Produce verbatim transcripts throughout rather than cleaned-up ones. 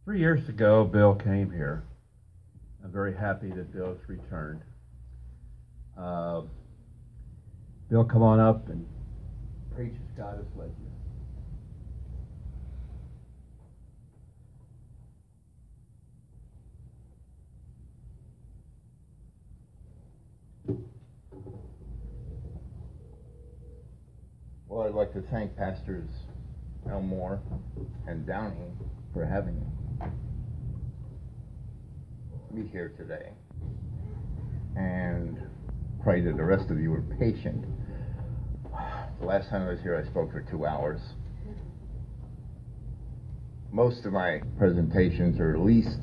Three years ago, Bill came here. I'm very happy that Bill's returned. Uh, Bill, come on up and preach as God has led you. Well, I'd like to thank Pastors Elmore and Downing for having me here today, and pray that the rest of you are patient. The last time I was here, I spoke for two hours. Most of my presentations are at least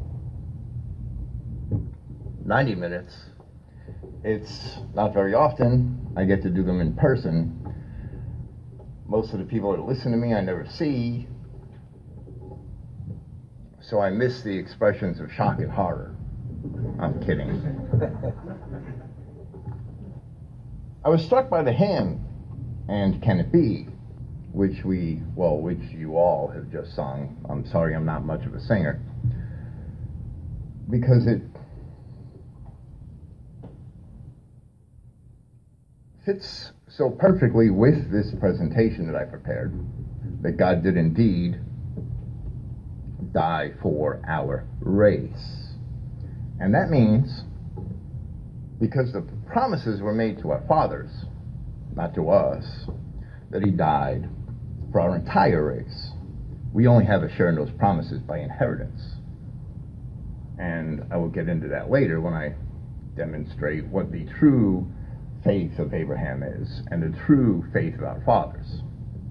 ninety minutes. It's not very often I get to do them in person. Most of the people that listen to me I never see, so I miss the expressions of shock and horror. I'm kidding. I was struck by the hymn, "And Can It Be?" which we, well, which you all have just sung. I'm sorry I'm not much of a singer. Because it fits so perfectly with this presentation that I prepared, that God did indeed die for our race. And that means, because the promises were made to our fathers, not to us, that he died for our entire race. We only have a share in those promises by inheritance. And I will get into that later when I demonstrate what the true faith of Abraham is and the true faith of our fathers.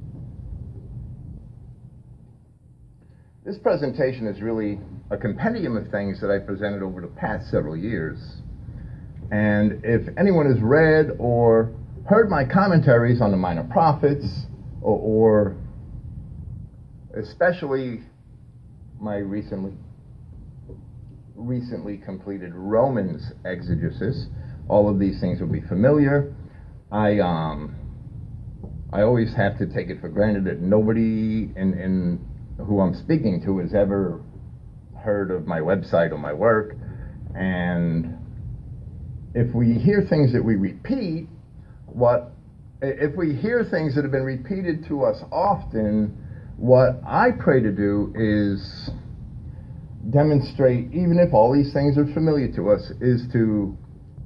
This presentation is really a compendium of things that I presented over the past several years. And if anyone has read or heard my commentaries on the Minor Prophets, or, or especially my recently recently completed Romans exegesis, all of these things will be familiar. I um, I always have to take it for granted that nobody in, in who I'm speaking to has ever heard of my website or my work. And if we hear things that we repeat, what if we hear things that have been repeated to us often, what I pray to do is demonstrate, even if all these things are familiar to us, is to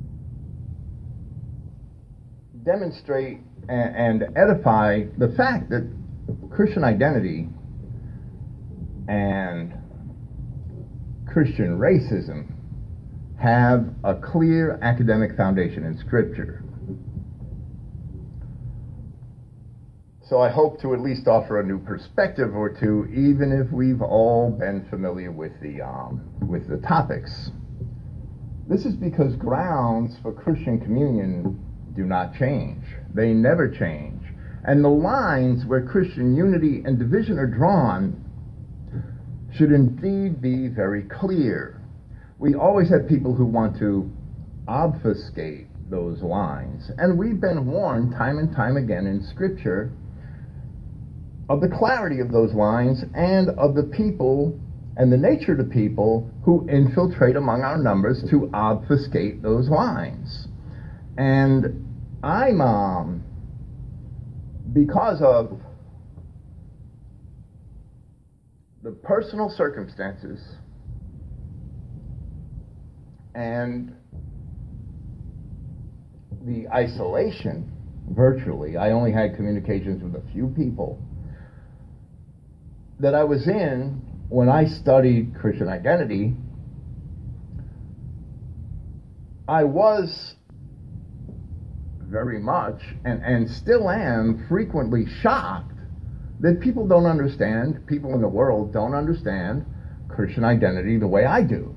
demonstrate and edify the fact that Christian identity and Christian racism have a clear academic foundation in Scripture. So I hope to at least offer a new perspective or two, even if we've all been familiar with the um, with the topics. This is because grounds for Christian communion do not change. They never change. And the lines where Christian unity and division are drawn should indeed be very clear. We always have people who want to obfuscate those lines. And we've been warned time and time again in Scripture of the clarity of those lines and of the people and the nature of the people who infiltrate among our numbers to obfuscate those lines. And I'm, um, because of the personal circumstances and the isolation, virtually, I only had communications with a few people, that I was in when I studied Christian identity, I was very much, and, and still am, frequently shocked that people don't understand, people in the world don't understand Christian identity the way I do.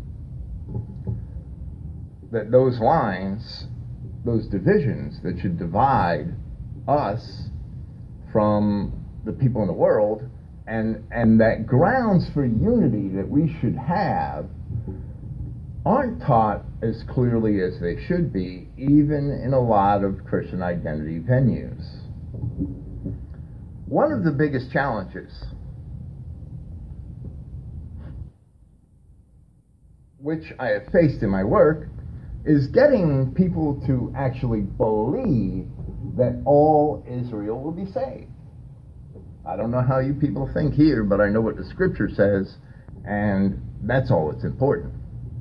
That those lines, those divisions that should divide us from the people in the world, and, and that grounds for unity that we should have, aren't taught as clearly as they should be, even in a lot of Christian identity venues. One of the biggest challenges which I have faced in my work, is getting people to actually believe that all Israel will be saved. I don't know how you people think here, but I know what the scripture says, and that's all that's important.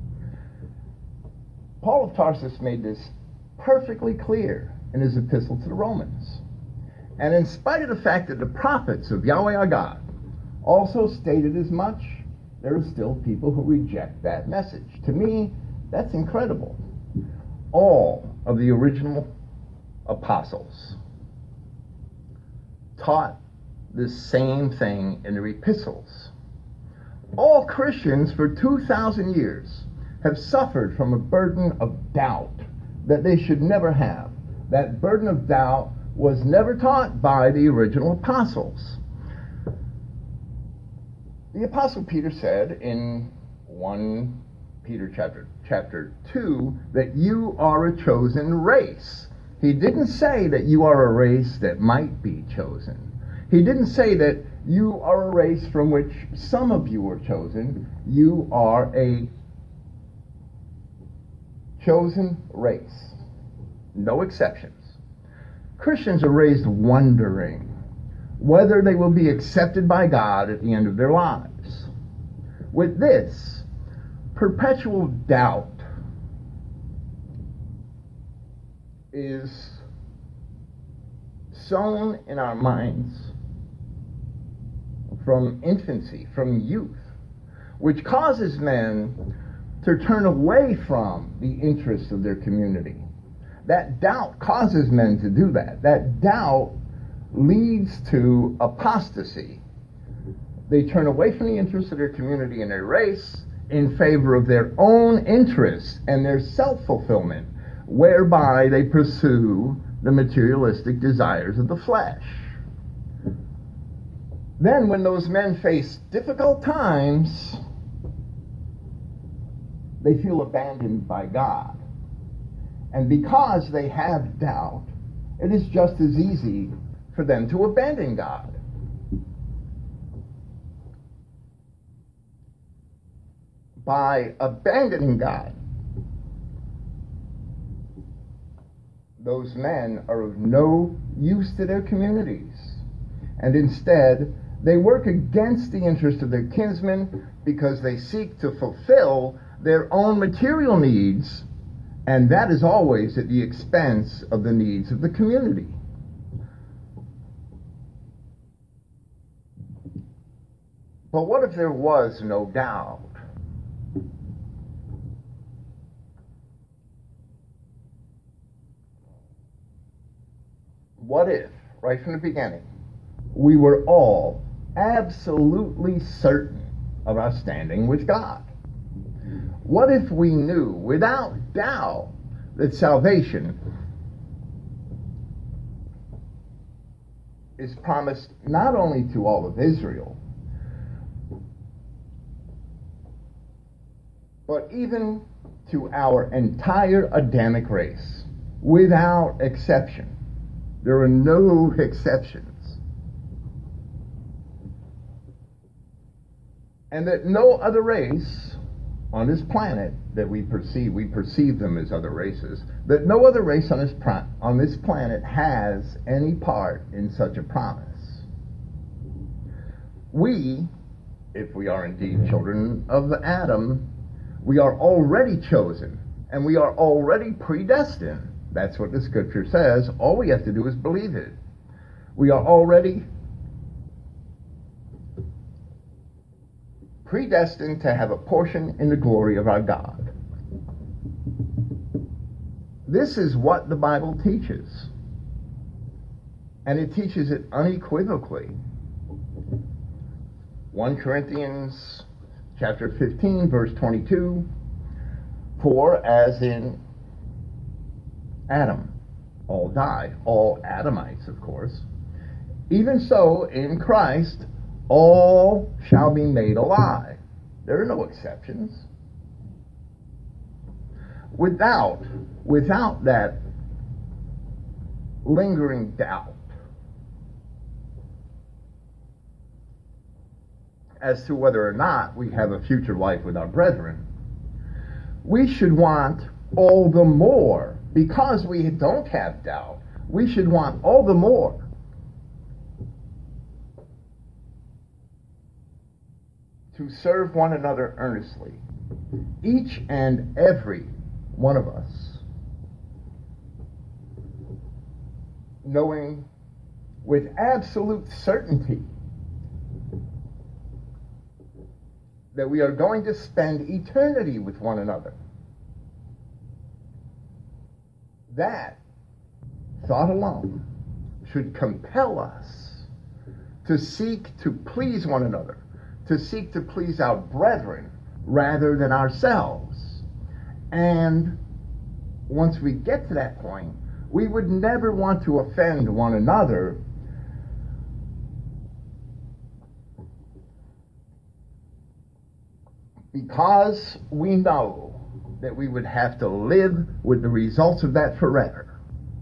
Paul of Tarsus made this perfectly clear in his epistle to the Romans. And in spite of the fact that the prophets of Yahweh our God also stated as much, there are still people who reject that message. To me, that's incredible. All of the original apostles taught the same thing in their epistles. All Christians for two thousand years have suffered from a burden of doubt that they should never have. That burden of doubt was never taught by the original apostles. The Apostle Peter said in First Peter chapter, chapter two that you are a chosen race. He didn't say that you are a race that might be chosen. He didn't say that you are a race from which some of you are chosen. You are a chosen race. No exceptions. Christians are raised wondering whether they will be accepted by God at the end of their lives. With this perpetual doubt is sown in our minds from infancy, from youth, which causes men to turn away from the interests of their community. That doubt causes men to do that. That doubt leads to apostasy. They turn away from the interests of their community and their race in favor of their own interests and their self-fulfillment, whereby they pursue the materialistic desires of the flesh. Then when those men face difficult times, they feel abandoned by God. And because they have doubt, it is just as easy for them to abandon God. By abandoning God, those men are of no use to their communities. And instead, they work against the interest of their kinsmen because they seek to fulfill their own material needs, and that is always at the expense of the needs of the community. But what if there was no doubt? What if, right from the beginning, we were all absolutely certain of our standing with God? What if we knew without doubt that salvation is promised not only to all of Israel, but even to our entire Adamic race, without exception? There are no exceptions. And that no other race on this planet that we perceive, we perceive them as other races, that no other race on this, pro- on this planet has any part in such a promise. We, if we are indeed children of Adam, we are already chosen, and we are already predestined. That's what the scripture says. All we have to do is believe it. We are already predestined to have a portion in the glory of our God. This is what the Bible teaches. And it teaches it unequivocally. First Corinthians chapter fifteen, verse twenty-two, for as in Adam, all die, all Adamites, of course, even so in Christ all shall be made alive. There are no exceptions. Without, without that lingering doubt as to whether or not we have a future life with our brethren, we should want all the more, because we don't have doubt, we should want all the more to serve one another earnestly, each and every one of us, knowing with absolute certainty that we are going to spend eternity with one another. That thought alone should compel us to seek to please one another, to seek to please our brethren rather than ourselves. And once we get to that point, we would never want to offend one another, because we know that we would have to live with the results of that forever.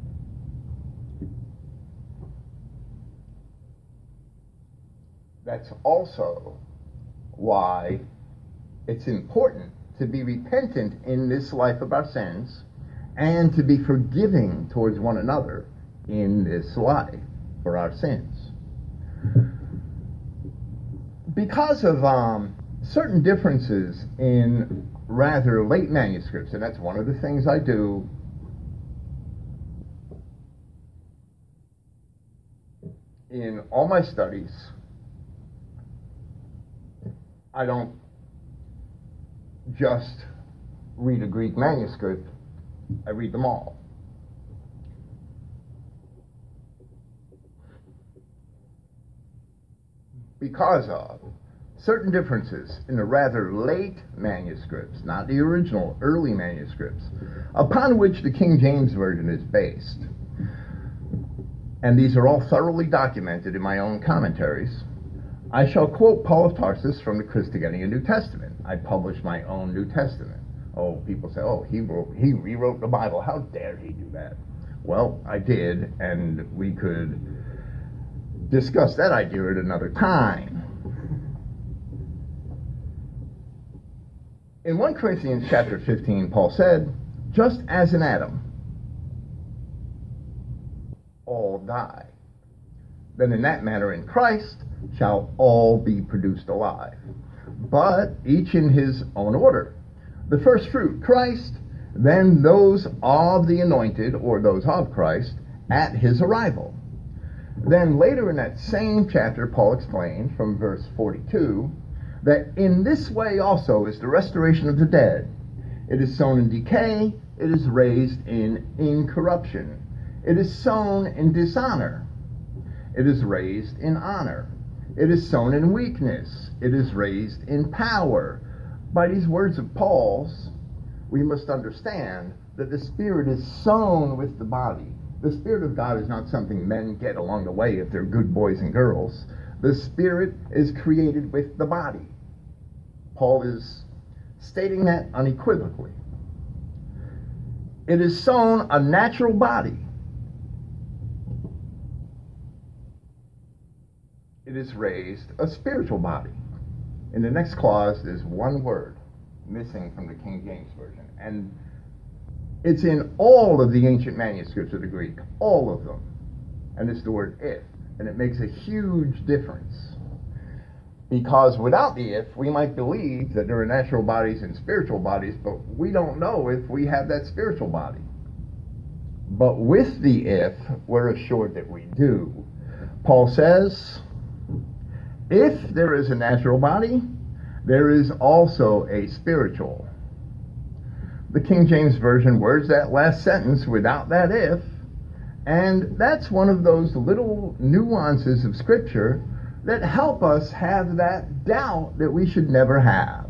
That's also why it's important to be repentant in this life of our sins and to be forgiving towards one another in this life for our sins. Because of um, certain differences in rather late manuscripts, and that's one of the things I do in all my studies. I don't just read a Greek manuscript, I read them all. Because of certain differences in the rather late manuscripts, not the original, early manuscripts, upon which the King James Version is based. And these are all thoroughly documented in my own commentaries. I shall quote Paul of Tarsus from the Christogenea New Testament. I published my own New Testament. Oh, people say, oh, he wrote, he rewrote the Bible. How dare he do that? Well, I did, and we could discuss that idea at another time. In First Corinthians chapter fifteen, Paul said, just as in Adam, all die, then in that manner in Christ shall all be produced alive, but each in his own order. The first fruit, Christ, then those of the anointed, or those of Christ, at his arrival. Then later in that same chapter, Paul explained from verse forty-two, that in this way also is the restoration of the dead. It is sown in decay, it is raised in incorruption. It is sown in dishonor, it is raised in honor. It is sown in weakness, it is raised in power. By these words of Paul's, we must understand that the Spirit is sown with the body. The Spirit of God is not something men get along the way if they're good boys and girls. The Spirit is created with the body. Paul is stating that unequivocally. It is sown a natural body. It is raised a spiritual body. In the next clause, there's one word missing from the King James Version. And it's in all of the ancient manuscripts of the Greek, all of them. And it's the word if. And it makes a huge difference. Because without the if, we might believe that there are natural bodies and spiritual bodies, but we don't know if we have that spiritual body. But with the if, we're assured that we do. Paul says, if there is a natural body, there is also a spiritual. The King James Version words that last sentence without that if, and that's one of those little nuances of Scripture that help us have that doubt that we should never have.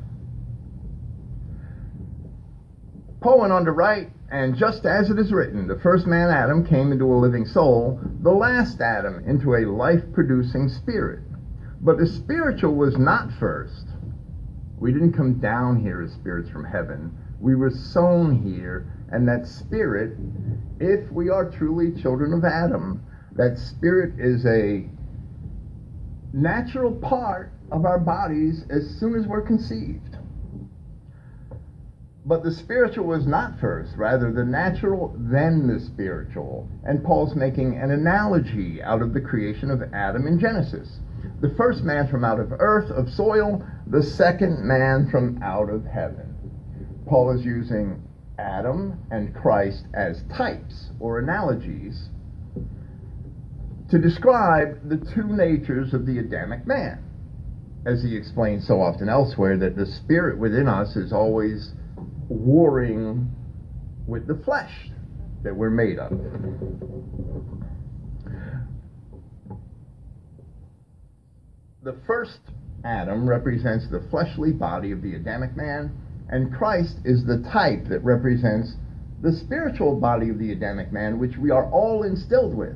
Paul went on to write, and just as it is written, the first man Adam came into a living soul, the last Adam into a life-producing spirit. But the spiritual was not first. We didn't come down here as spirits from heaven. We were sown here, and that spirit, if we are truly children of Adam, that spirit is a natural part of our bodies as soon as we're conceived. But the spiritual was not first, rather the natural, then the spiritual. And Paul's making an analogy out of the creation of Adam in Genesis. The first man from out of earth, of soil, the second man from out of heaven. Paul is using Adam and Christ as types or analogies to describe the two natures of the Adamic man. As he explains so often elsewhere, that the spirit within us is always warring with the flesh that we're made of. The first Adam represents the fleshly body of the Adamic man, and Christ is the type that represents the spiritual body of the Adamic man, which we are all instilled with.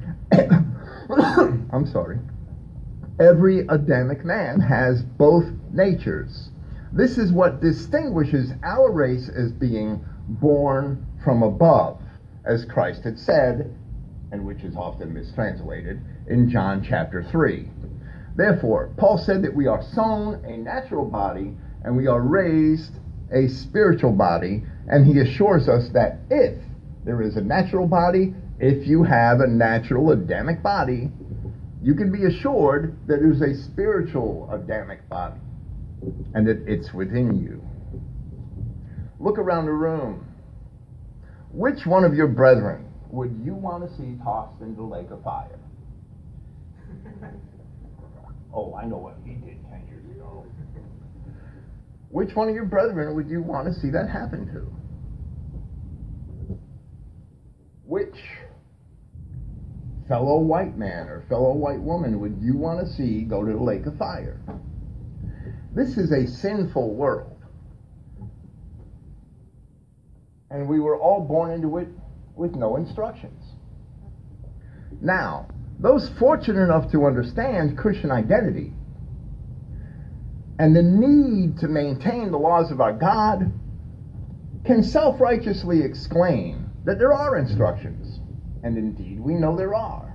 I'm sorry. Every Adamic man has both natures. This is what distinguishes our race as being born from above, as Christ had said, and which is often mistranslated, in John chapter three. Therefore, Paul said that we are sown a natural body and we are raised a spiritual body, and he assures us that if there is a natural body, if you have a natural Adamic body, you can be assured that there's a spiritual Adamic body and that it's within you. Look around the room. Which one of your brethren would you want to see tossed into the lake of fire? Oh, I know what he did ten years ago. Which one of your brethren would you want to see that happen to? Which fellow white man or fellow white woman would you want to see go to the lake of fire? This is a sinful world. And we were all born into it with no instructions. Now, those fortunate enough to understand Christian identity and the need to maintain the laws of our God can self-righteously exclaim that there are instructions. And indeed, we know there are.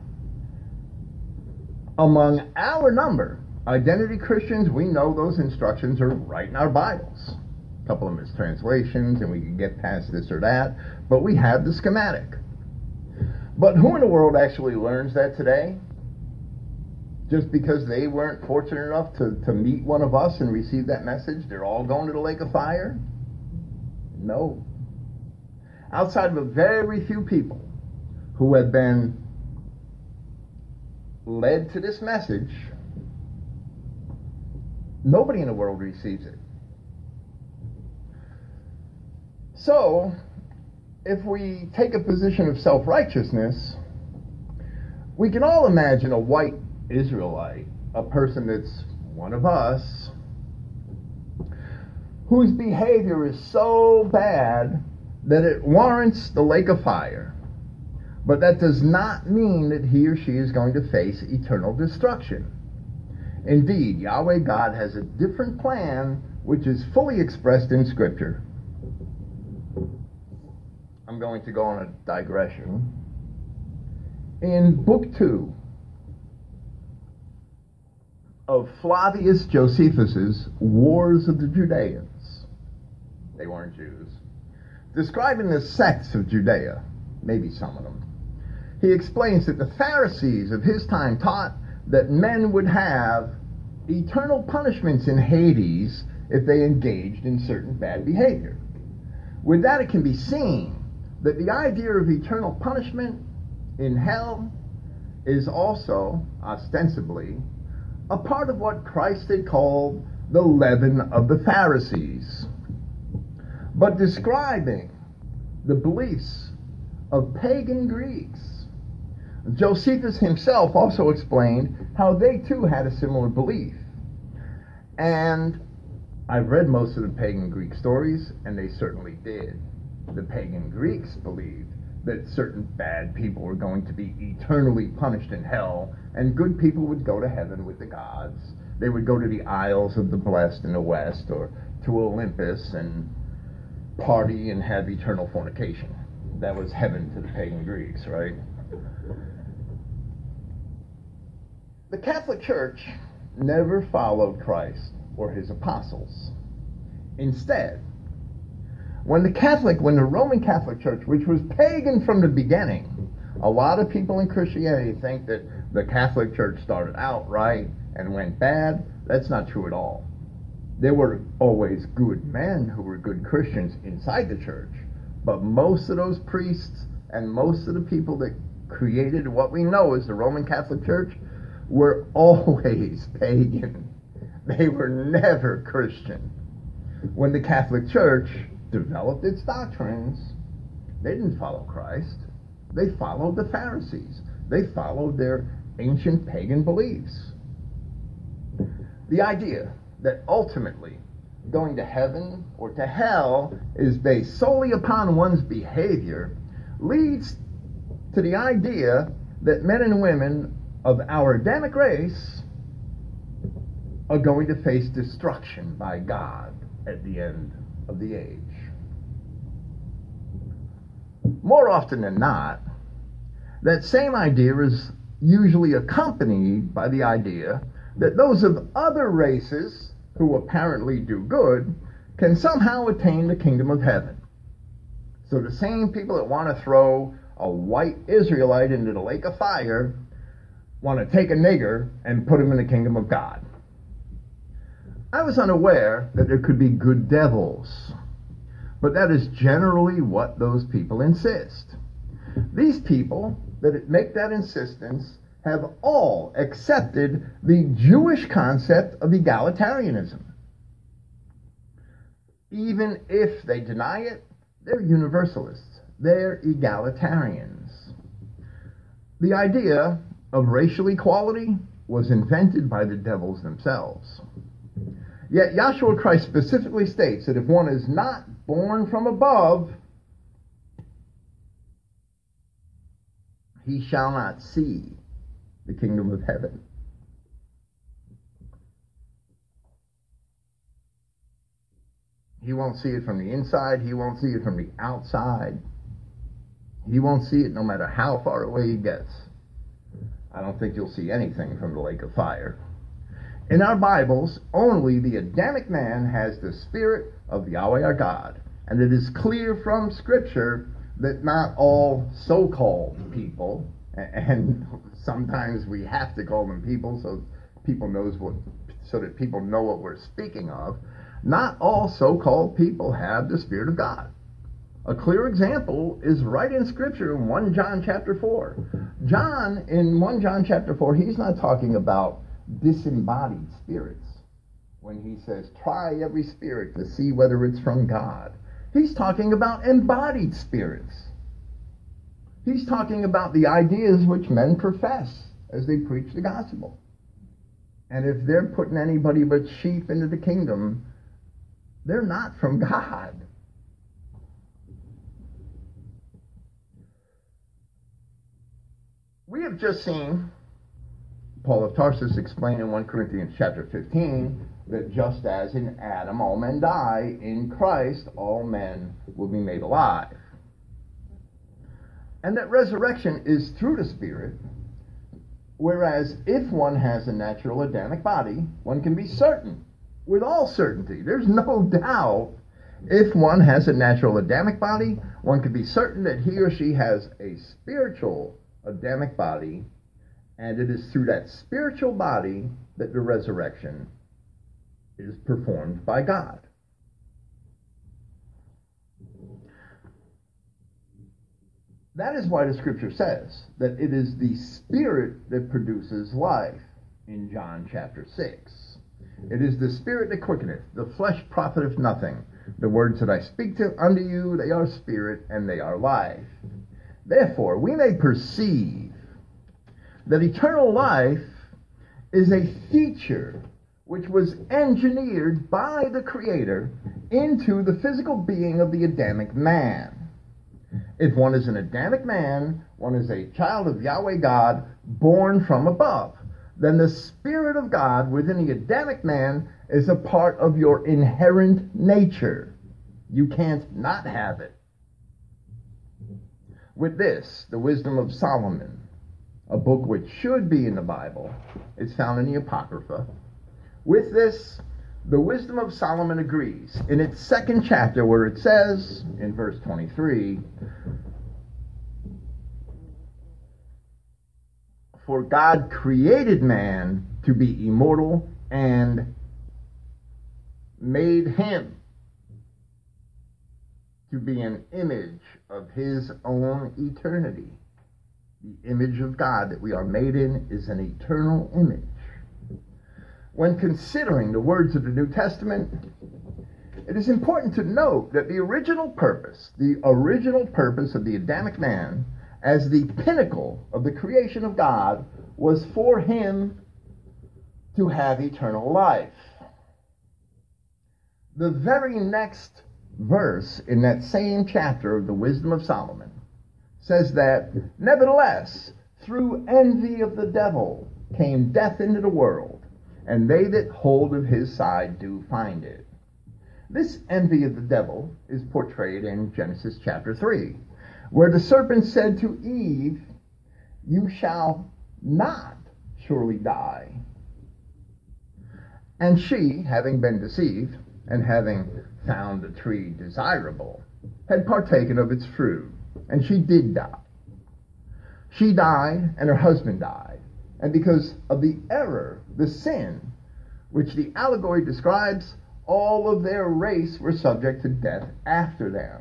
Among our number, identity Christians, we know those instructions are right in our Bibles. A couple of mistranslations, and we can get past this or that, but we have the schematic. But who in the world actually learns that today? Just because they weren't fortunate enough to, to meet one of us and receive that message, they're all going to the lake of fire? No. Outside of a very few people who have been led to this message, nobody in the world receives it. So, if we take a position of self-righteousness, we can all imagine a white Israelite, a person that's one of us, whose behavior is so bad that it warrants the lake of fire. But that does not mean that he or she is going to face eternal destruction. Indeed, Yahweh God has a different plan which is fully expressed in Scripture. I'm going to go on a digression. In Book two of Flavius Josephus's Wars of the Judeans, they weren't Jews, describing the sects of Judea, maybe some of them, he explains that the Pharisees of his time taught that men would have eternal punishments in Hades if they engaged in certain bad behavior. With that, it can be seen that the idea of eternal punishment in hell is also, ostensibly, a part of what Christ had called the leaven of the Pharisees. But describing the beliefs of pagan Greeks, Josephus himself also explained how they too had a similar belief. And I've read most of the pagan Greek stories, and they certainly did. The pagan Greeks believed that certain bad people were going to be eternally punished in hell, and good people would go to heaven with the gods. They would go to the Isles of the Blessed in the west, or to Olympus, and party and have eternal fornication. That was heaven to the pagan Greeks, right? The Catholic Church never followed Christ or his apostles. Instead, When the Catholic, when the Roman Catholic Church, which was pagan from the beginning, a lot of people in Christianity think that the Catholic Church started out right and went bad. That's not true at all. There were always good men who were good Christians inside the church, but most of those priests and most of the people that created what we know as the Roman Catholic Church were always pagan. They were never Christian. When the Catholic Church developed its doctrines, they didn't follow Christ. They followed the Pharisees. They followed their ancient pagan beliefs. The idea that ultimately going to heaven or to hell is based solely upon one's behavior leads to the idea that men and women of our Adamic race are going to face destruction by God at the end of the age. More often than not, that same idea is usually accompanied by the idea that those of other races who apparently do good can somehow attain the kingdom of heaven. So the same people that want to throw a white Israelite into the lake of fire want to take a nigger and put him in the kingdom of God. I was unaware that there could be good devils, but that is generally what those people insist. These people that make that insistence have all accepted the Jewish concept of egalitarianism. Even if they deny it, they're universalists. They're egalitarians. The idea of racial equality was invented by the devils themselves. Yet Yahshua Christ specifically states that if one is not born from above, he shall not see the kingdom of heaven. He won't see it from the inside. He won't see it from the outside. He won't see it no matter how far away he gets. I don't think you'll see anything from the lake of fire. In our Bibles, only the Adamic man has the spirit of Yahweh our God. And it is clear from Scripture that not all so-called people, and sometimes we have to call them people so people knows what, so that people know what we're speaking of, not all so-called people have the Spirit of God. A clear example is right in Scripture in First John chapter four. John, in First John chapter four, he's not talking about disembodied spirits when he says, try every spirit to see whether it's from God. He's talking about embodied spirits. He's talking about the ideas which men profess as they preach the gospel. And if they're putting anybody but sheep into the kingdom, they're not from God. We have just seen Paul of Tarsus explain in First Corinthians chapter fifteen that just as in Adam all men die, in Christ all men will be made alive. And that resurrection is through the Spirit, whereas if one has a natural Adamic body, one can be certain, with all certainty, there's no doubt, if one has a natural Adamic body, one can be certain that he or she has a spiritual Adamic body, and it is through that spiritual body that the resurrection is performed by God. That is why the Scripture says that it is the Spirit that produces life in John chapter six. It is the Spirit that quickeneth, the flesh profiteth nothing. The words that I speak to unto you, they are spirit and they are life. Therefore, we may perceive that eternal life is a feature which was engineered by the Creator into the physical being of the Adamic man. If one is an Adamic man, one is a child of Yahweh God, born from above, then the Spirit of God within the Adamic man is a part of your inherent nature. You can't not have it. With this, the wisdom of Solomon, a book which should be in the Bible, is found in the Apocrypha. With this, The Wisdom of Solomon agrees in its second chapter, where it says in verse twenty-three, "For God created man to be immortal and made him to be an image of his own eternity." The image of God that we are made in is an eternal image. When considering the words of the New Testament, it is important to note that the original purpose, the original purpose of the Adamic man as the pinnacle of the creation of God was for him to have eternal life. The very next verse in that same chapter of the Wisdom of Solomon says that, "Nevertheless, through envy of the devil came death into the world, and they that hold of his side do find it." This envy of the devil is portrayed in Genesis chapter three, where the serpent said to Eve, "You shall not surely die." And she, having been deceived, and having found the tree desirable, had partaken of its fruit, and she did die. She died, and her husband died. And because of the error, the sin, which the allegory describes, all of their race were subject to death after them.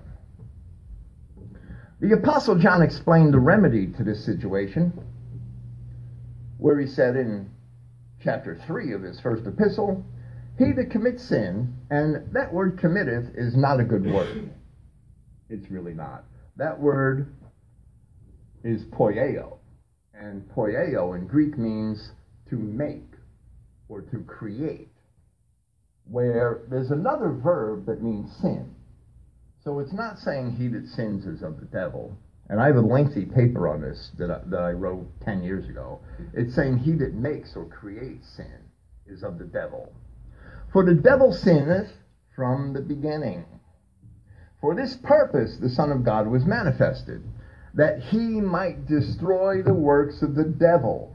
The Apostle John explained the remedy to this situation, where he said in chapter three of his first epistle, "He that commits sin," and that word committeth is not a good word. It's really not. That word is poieo. And poieo in Greek means to make or to create, where there's another verb that means sin. So it's not saying he that sins is of the devil. And I have a lengthy paper on this that I, that I wrote ten years ago. It's saying he that makes or creates sin is of the devil. "For the devil sinneth from the beginning. For this purpose the Son of God was manifested, that he might destroy the works of the devil.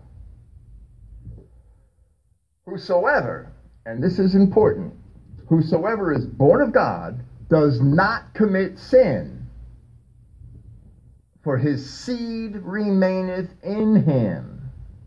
Whosoever," and this is important, "whosoever is born of God does not commit sin, for his seed remaineth in him."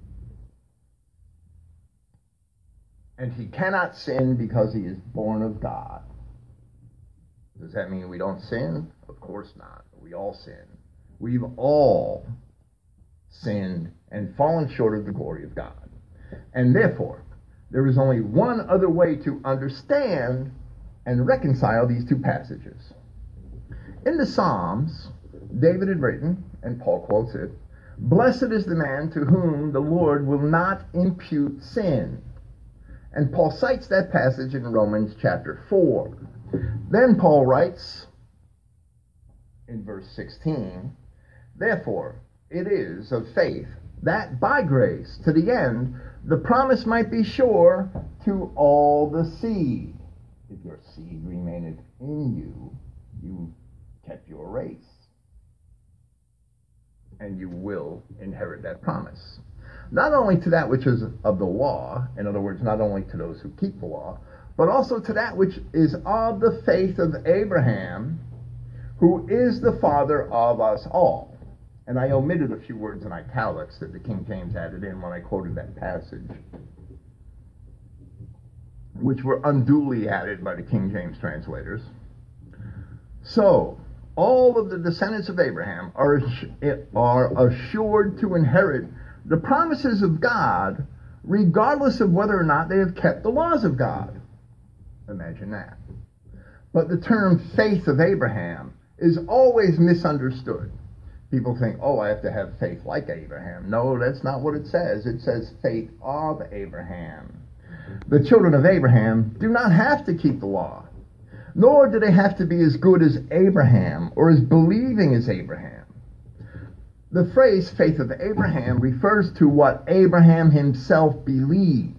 And he cannot sin because he is born of God. Does that mean we don't sin? Of course not. We all sin. We've all sinned and fallen short of the glory of God. And therefore, there is only one other way to understand and reconcile these two passages. In the Psalms, David had written, and Paul quotes it, "Blessed is the man to whom the Lord will not impute sin." And Paul cites that passage in Romans chapter four. Then Paul writes in verse sixteen, "Therefore it is of faith that by grace to the end the promise might be sure to all the seed. If your seed remaineth in you, you kept your race, and you will inherit that promise. Not only to that which is of the law," in other words, not only to those who keep the law, "but also to that which is of the faith of Abraham, who is the father of us all." And I omitted a few words in italics that the King James added in when I quoted that passage, which were unduly added by the King James translators. "So, all of the descendants of Abraham are, are assured to inherit the promises of God, regardless of whether or not they have kept the laws of God." Imagine that. But the term faith of Abraham is always misunderstood. People think, oh, I have to have faith like Abraham. No, that's not what it says. It says faith of Abraham. The children of Abraham do not have to keep the law, nor do they have to be as good as Abraham or as believing as Abraham. The phrase faith of Abraham refers to what Abraham himself believed.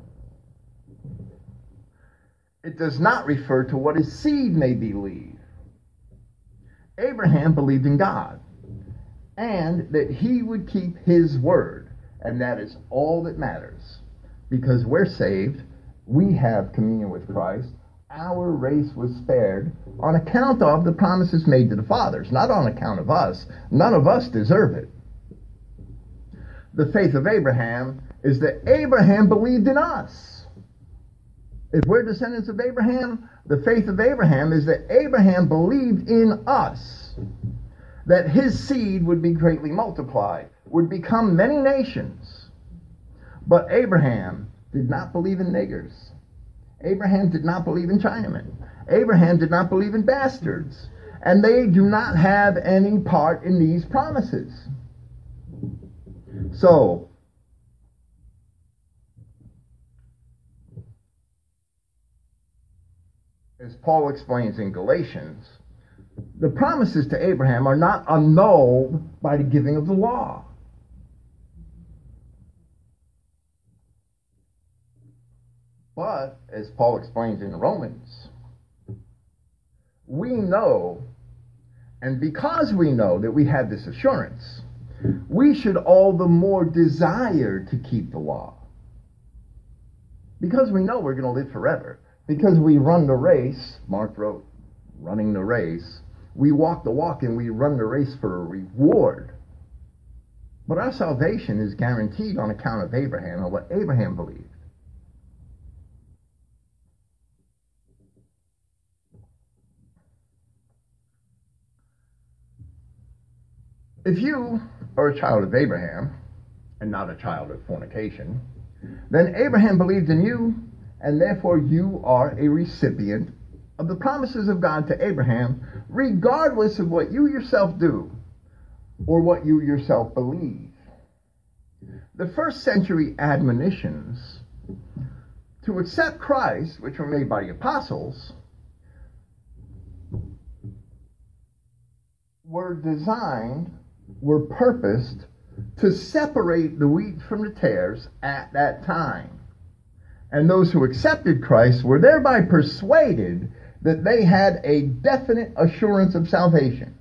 It does not refer to what his seed may believe. Abraham believed in God, and that he would keep his word, and that is all that matters, because we're saved we have communion with Christ. Our race was spared on account of the promises made to the fathers, not on account of us. None of us deserve it. The faith of Abraham is that Abraham believed in us. If we're descendants of Abraham, the faith of Abraham is that Abraham believed in us, that his seed would be greatly multiplied, would become many nations. But Abraham did not believe in niggers. Abraham did not believe in Chinamen. Abraham did not believe in bastards. And they do not have any part in these promises. So, as Paul explains in Galatians, the promises to Abraham are not annulled by the giving of the law. But, as Paul explains in Romans, we know, and because we know that we have this assurance, we should all the more desire to keep the law. Because we know we're going to live forever. Because we run the race, Mark wrote, running the race. We walk the walk and we run the race for a reward. But our salvation is guaranteed on account of Abraham and what Abraham believed. If you are a child of Abraham, and not a child of fornication, then Abraham believed in you, and therefore you are a recipient of the promises of God to Abraham, regardless of what you yourself do, or what you yourself believe. The first century admonitions to accept Christ, which were made by the apostles, were designed were purposed to separate the wheat from the tares at that time. And those who accepted Christ were thereby persuaded that they had a definite assurance of salvation.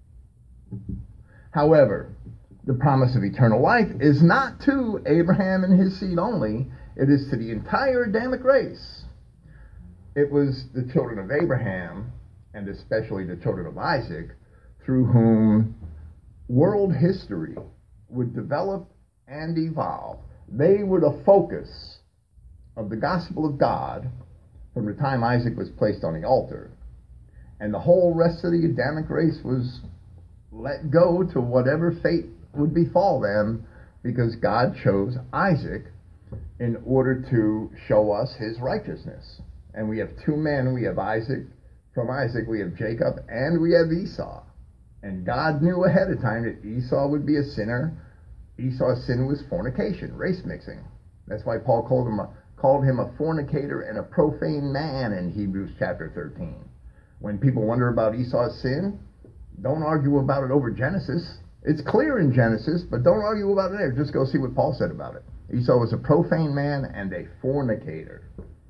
However, the promise of eternal life is not to Abraham and his seed only, it is to the entire Adamic race. It was the children of Abraham, and especially the children of Isaac, through whom world history would develop and evolve. They were the focus of the gospel of God from the time Isaac was placed on the altar. And the whole rest of the Adamic race was let go to whatever fate would befall them, because God chose Isaac in order to show us his righteousness. And we have two men. We have Isaac. From Isaac we have Jacob, and we have Esau. And God knew ahead of time that Esau would be a sinner. Esau's sin was fornication, race mixing. That's why Paul called him a, called him a fornicator and a profane man in Hebrews chapter thirteen. When people wonder about Esau's sin, don't argue about it over Genesis. It's clear in Genesis, but don't argue about it there. Just go see what Paul said about it. Esau was a profane man and a fornicator.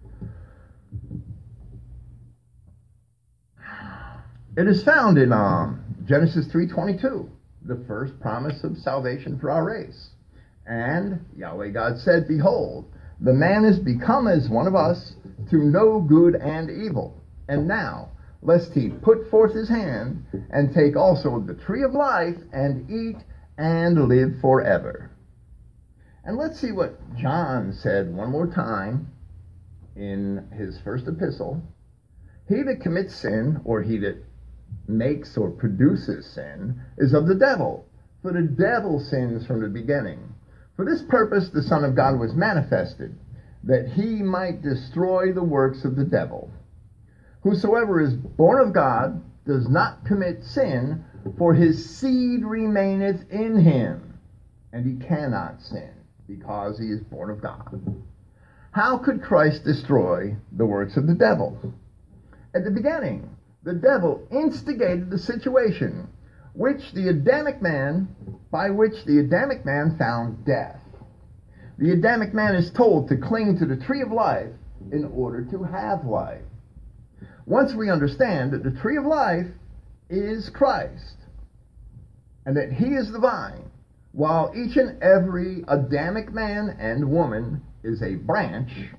It is found in um, Genesis three twenty-two, the first promise of salvation for our race. And Yahweh God said, "Behold, the man is become as one of us, to know good and evil. And now, lest he put forth his hand, and take also of the tree of life, and eat, and live forever." And let's see what John said one more time in his first epistle. "He that commits sin, or he that makes or produces sin, is of the devil. For the devil sins from the beginning. For this purpose the Son of God was manifested, that he might destroy the works of the devil. Whosoever is born of God does not commit sin, for his seed remaineth in him, and he cannot sin, because he is born of God." How could Christ destroy the works of the devil? At the beginning, the devil instigated the situation which the Adamic man, by which the Adamic man found death. The Adamic man is told to cling to the tree of life in order to have life. Once we understand that the tree of life is Christ, and that he is the vine, while each and every Adamic man and woman is a branch,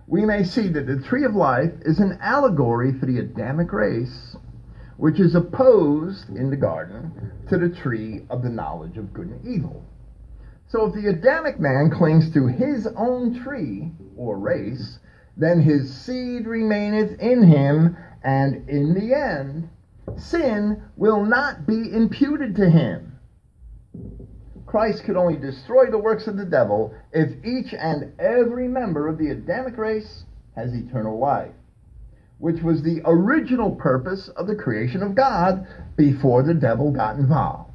we may see that the tree of life is an allegory for the Adamic race, which is opposed in the garden to the tree of the knowledge of good and evil. So if the Adamic man clings to his own tree or race, then his seed remaineth in him, and in the end, sin will not be imputed to him. Christ could only destroy the works of the devil if each and every member of the Adamic race has eternal life, which was the original purpose of the creation of God before the devil got involved.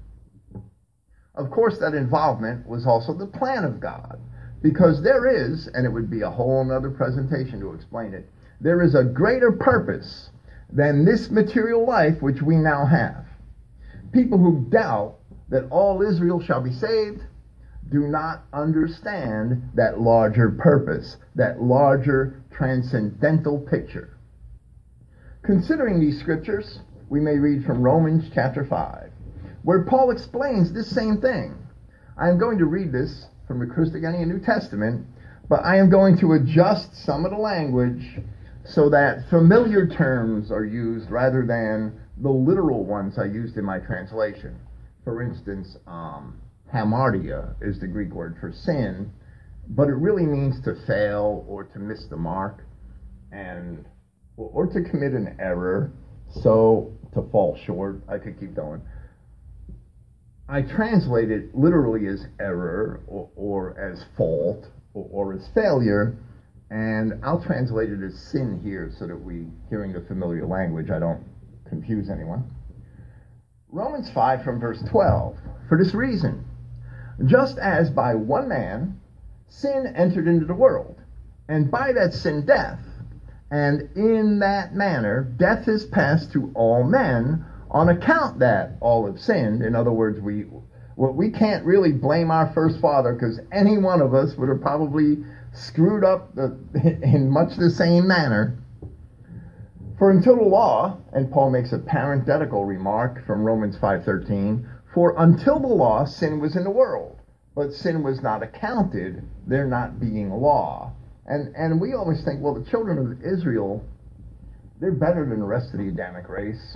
Of course, that involvement was also the plan of God, because there is, and it would be a whole other presentation to explain it, there is a greater purpose than this material life which we now have. People who doubt that all Israel shall be saved do not understand that larger purpose, that larger transcendental picture. Considering these scriptures, we may read from Romans chapter five, where Paul explains this same thing. I am going to read this from the Christogenea New Testament, but I am going to adjust some of the language so that familiar terms are used rather than the literal ones I used in my translation. For instance, um, hamartia is the Greek word for sin, but it really means to fail or to miss the mark, and or to commit an error, so to fall short. I could keep going. I translate it literally as error or, or as fault or, or as failure, and I'll translate it as sin here so that we, hearing the familiar language, I don't confuse anyone. Romans five from verse twelve. For this reason, just as by one man sin entered into the world, and by that sin death, and in that manner death is passed to all men, on account that all have sinned. In other words, we well, we can't really blame our first father, because any one of us would have probably screwed up the, in much the same manner. For until the law, and Paul makes a parenthetical remark from Romans five thirteen, for until the law sin was in the world, but sin was not accounted, there not being law. And and we always think, well, the children of Israel, they're better than the rest of the Adamic race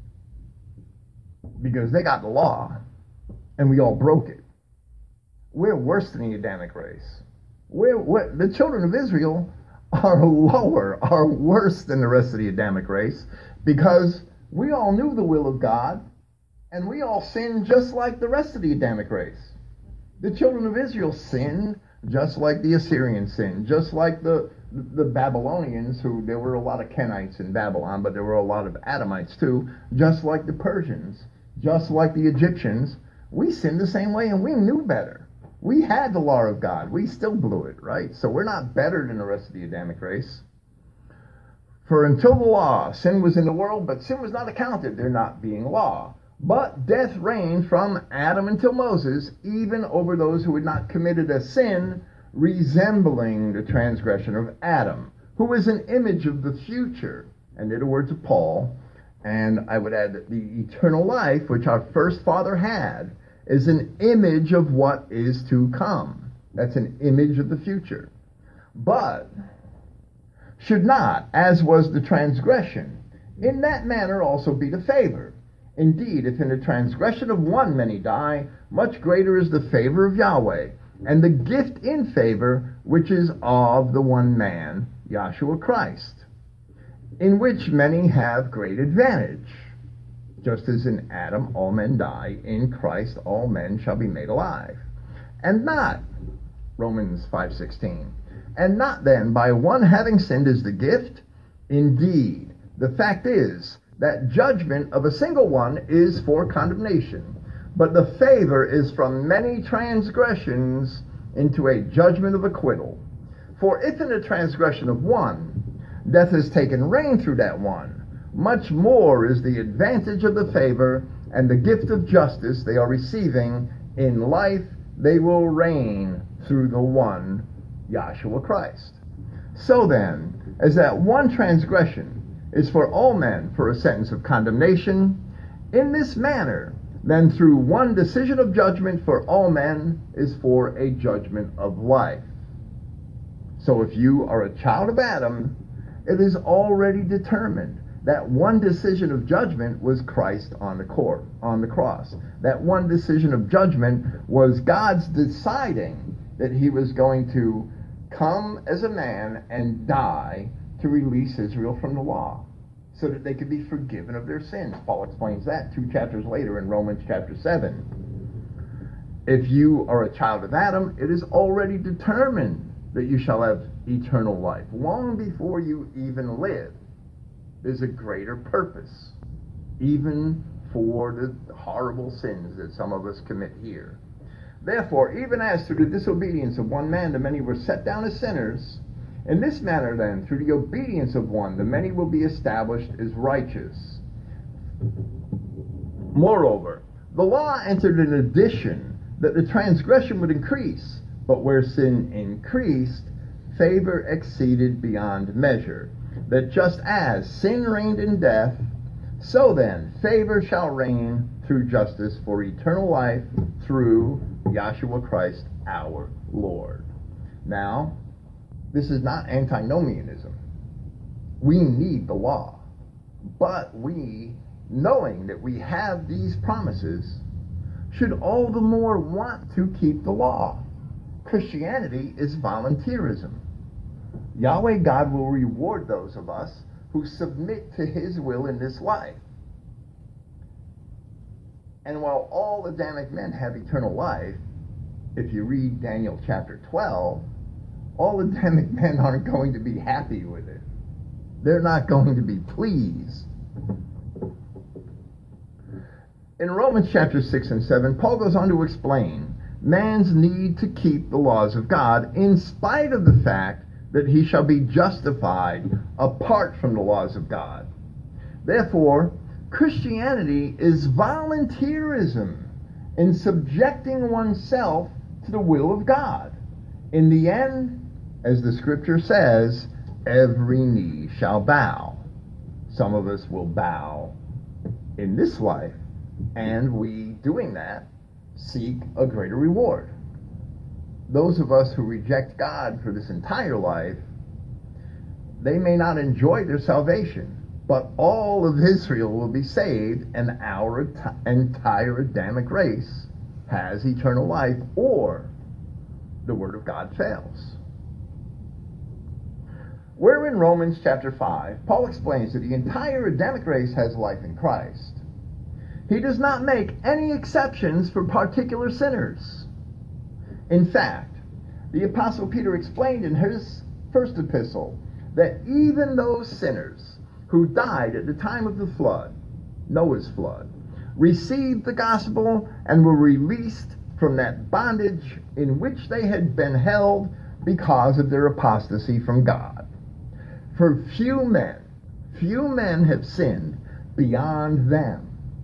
because they got the law and we all broke it. We're worse than the Adamic race. We're, we're the children of Israel are lower, are worse than the rest of the Adamic race, because we all knew the will of God, and we all sinned just like the rest of the Adamic race. The children of Israel sinned just like the Assyrians sinned, just like the the Babylonians, who, there were a lot of Kenites in Babylon, but there were a lot of Adamites too, just like the Persians, just like the Egyptians. We sinned the same way, and we knew better. We had the law of God. We still blew it, right? So we're not better than the rest of the Adamic race. For until the law, sin was in the world, but sin was not accounted, there not being law. But death reigned from Adam until Moses, even over those who had not committed a sin, resembling the transgression of Adam, who is an image of the future. And in the words of Paul, and I would add that the eternal life, which our first father had, is an image of what is to come. That's an image of the future. But should not, as was the transgression, in that manner also be the favor. Indeed, if in the transgression of one many die, much greater is the favor of Yahweh, and the gift in favor, which is of the one man, Yahshua Christ, in which many have great advantage. Just as in Adam all men die, in Christ all men shall be made alive. And not, Romans five sixteen, and not then by one having sinned is the gift. Indeed, the fact is that judgment of a single one is for condemnation, but the favor is from many transgressions into a judgment of acquittal. For if in the transgression of one, death has taken reign through that one, much more is the advantage of the favor and the gift of justice they are receiving in life, they will reign through the one, Yahshua Christ. So then, as that one transgression is for all men for a sentence of condemnation, in this manner, then through one decision of judgment for all men is for a judgment of life. So if you are a child of Adam, it is already determined. That one decision of judgment was Christ on the court, on the cross. That one decision of judgment was God's deciding that he was going to come as a man and die to release Israel from the law so that they could be forgiven of their sins. Paul explains that two chapters later in Romans chapter seven. If you are a child of Adam, it is already determined that you shall have eternal life. Long before you even live, there's a greater purpose, even for the horrible sins that some of us commit here. Therefore, even as through the disobedience of one man the many were set down as sinners, in this manner then, through the obedience of one, the many will be established as righteous. Moreover, the law entered an addition that the transgression would increase, but where sin increased, favor exceeded beyond measure. That just as sin reigned in death, so then favor shall reign through justice for eternal life through Yahshua Christ our Lord. Now, this is not antinomianism. We need the law. But we, knowing that we have these promises, should all the more want to keep the law. Christianity is volunteerism. Yahweh God will reward those of us who submit to his will in this life. And while all Adamic men have eternal life, if you read Daniel chapter twelve, all Adamic men aren't going to be happy with it. They're not going to be pleased. In Romans chapter six and seven, Paul goes on to explain man's need to keep the laws of God in spite of the fact that he shall be justified apart from the laws of God. Therefore, Christianity is volunteerism in subjecting oneself to the will of God. In the end, as the scripture says, every knee shall bow. Some of us will bow in this life, and we, doing that, seek a greater reward. Those of us who reject God for this entire life, they may not enjoy their salvation, but all of Israel will be saved, and our entire Adamic race has eternal life, or the Word of God fails. Where in Romans chapter five, Paul explains that the entire Adamic race has life in Christ. He does not make any exceptions for particular sinners. In fact, the Apostle Peter explained in his first epistle that even those sinners who died at the time of the flood, Noah's flood, received the gospel and were released from that bondage in which they had been held because of their apostasy from God. For few men, few men have sinned beyond them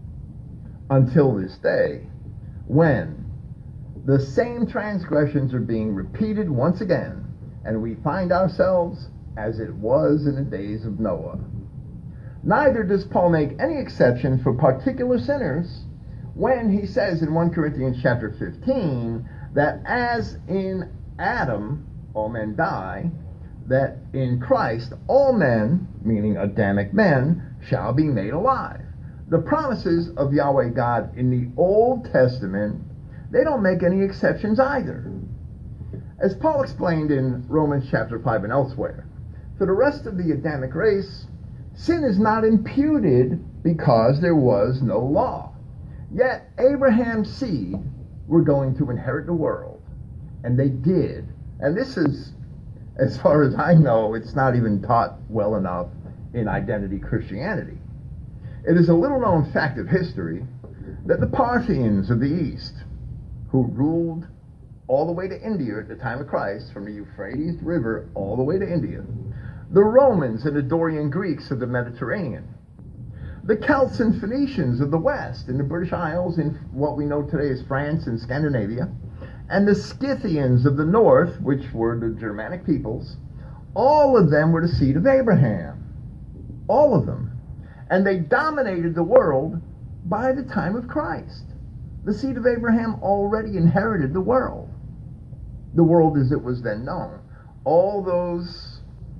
until this day, when the same transgressions are being repeated once again, and we find ourselves as it was in the days of Noah. Neither does Paul make any exception for particular sinners when he says in First Corinthians chapter fifteen that as in Adam all men die, that in Christ all men, meaning Adamic men, shall be made alive. The promises of Yahweh God in the Old Testament, they don't make any exceptions either. As Paul explained in Romans chapter five and elsewhere, for the rest of the Adamic race, sin is not imputed because there was no law. Yet Abraham's seed were going to inherit the world, and they did. And this is, as far as I know, it's not even taught well enough in identity Christianity. It is a little-known fact of history that the Parthians of the East, who ruled all the way to India at the time of Christ, from the Euphrates River all the way to India, the Romans and the Dorian Greeks of the Mediterranean, the Celts and Phoenicians of the West in the British Isles in what we know today as France and Scandinavia, and the Scythians of the North, which were the Germanic peoples, all of them were the seed of Abraham. All of them. And they dominated the world by the time of Christ. The seed of Abraham already inherited the world. The world as it was then known. all those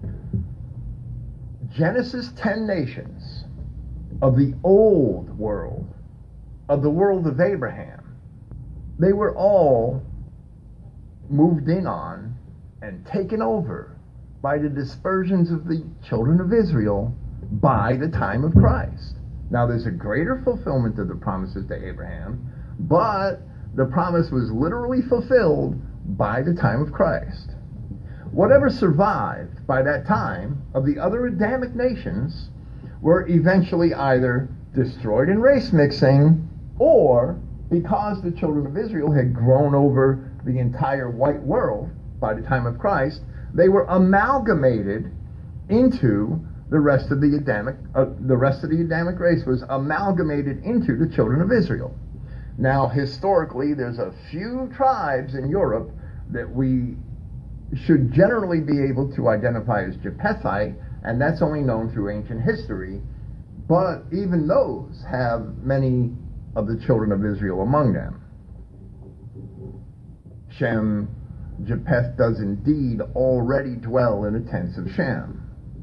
Genesis ten nations of the old world, of the world of Abraham, they were all moved in on and taken over by the dispersions of the children of Israel by the time of Christ. Now there's a greater fulfillment of the promises to Abraham, but the promise was literally fulfilled by the time of Christ. Whatever survived by that time of the other Adamic nations were eventually either destroyed in race mixing, or because the children of Israel had grown over the entire white world by the time of Christ, they were amalgamated into the rest of the Adamic, uh, the rest of the Adamic race was amalgamated into the children of Israel. Now, historically, there's a few tribes in Europe that we should generally be able to identify as Japhethite, and that's only known through ancient history. But even those have many of the children of Israel among them. Shem, Japheth does indeed already dwell in the tents of Shem.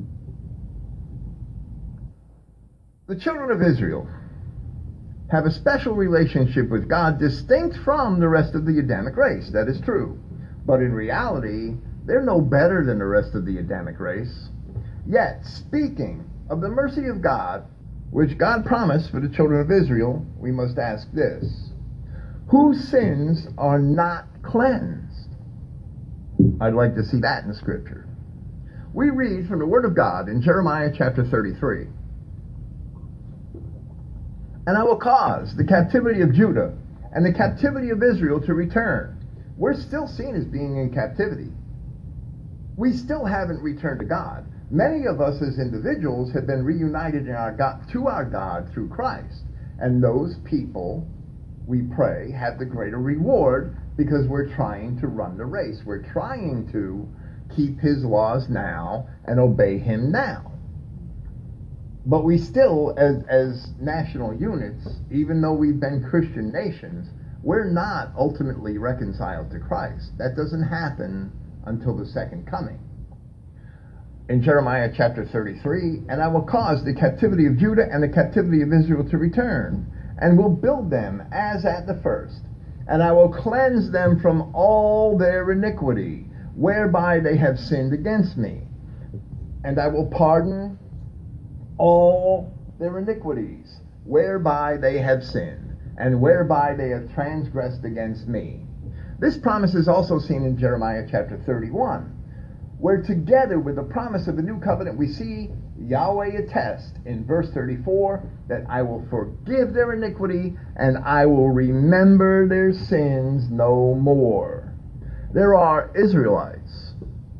The children of Israel have a special relationship with God distinct from the rest of the Adamic race. That is true. But in reality, they're no better than the rest of the Adamic race. Yet, speaking of the mercy of God, which God promised for the children of Israel, we must ask this: whose sins are not cleansed? I'd like to see that in Scripture. We read from the Word of God in Jeremiah chapter thirty-three. And I will cause the captivity of Judah and the captivity of Israel to return. We're still seen as being in captivity. We still haven't returned to God. Many of us as individuals have been reunited in our God, to our God through Christ. And those people, we pray, have the greater reward because we're trying to run the race. We're trying to keep His laws now and obey Him now. But we still, as, as national units, even though we've been Christian nations, we're not ultimately reconciled to Christ. That doesn't happen until the second coming. In Jeremiah chapter thirty-three, and I will cause the captivity of Judah and the captivity of Israel to return, and will build them as at the first, and I will cleanse them from all their iniquity, whereby they have sinned against me, and I will pardon all their iniquities, whereby they have sinned, and whereby they have transgressed against me. This promise is also seen in Jeremiah chapter thirty-one, where together with the promise of the new covenant, we see Yahweh attest in verse thirty-four that I will forgive their iniquity and I will remember their sins no more. There are Israelites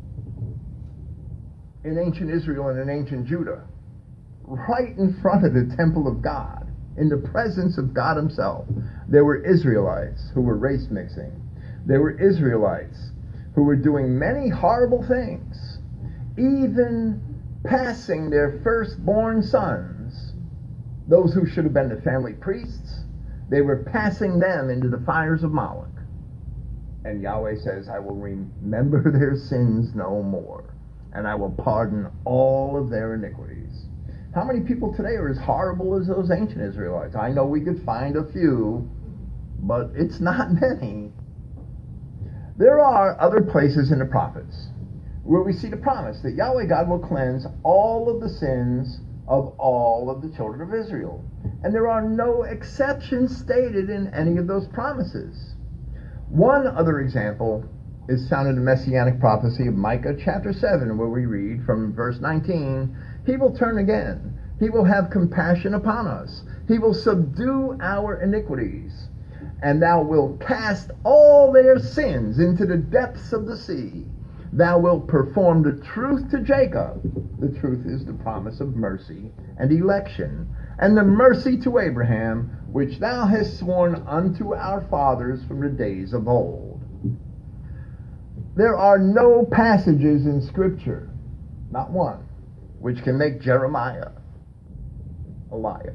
in ancient Israel and in ancient Judah, right in front of the temple of God, in the presence of God Himself. There were Israelites who were race mixing. There were Israelites who were doing many horrible things, even passing their firstborn sons, those who should have been the family priests, they were passing them into the fires of Moloch. And Yahweh says, I will remember their sins no more, and I will pardon all of their iniquities. How many people today are as horrible as those ancient Israelites? I know we could find a few, but it's not many. There are other places in the prophets where we see the promise that Yahweh God will cleanse all of the sins of all of the children of Israel. And there are no exceptions stated in any of those promises. One other example is found in the Messianic prophecy of Micah chapter seven, where we read from verse nineteen, He will turn again. He will have compassion upon us. He will subdue our iniquities. And thou wilt cast all their sins into the depths of the sea. Thou wilt perform the truth to Jacob. The truth is the promise of mercy and election, and the mercy to Abraham, which thou hast sworn unto our fathers from the days of old. There are no passages in Scripture, not one, which can make Jeremiah a liar.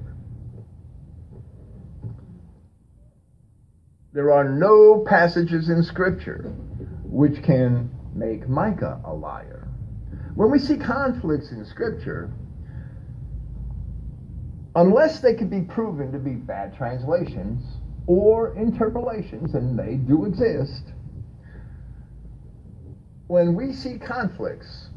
There are no passages in Scripture which can make Micah a liar. When we see conflicts in Scripture, unless they can be proven to be bad translations or interpolations, and they do exist, when we see conflicts,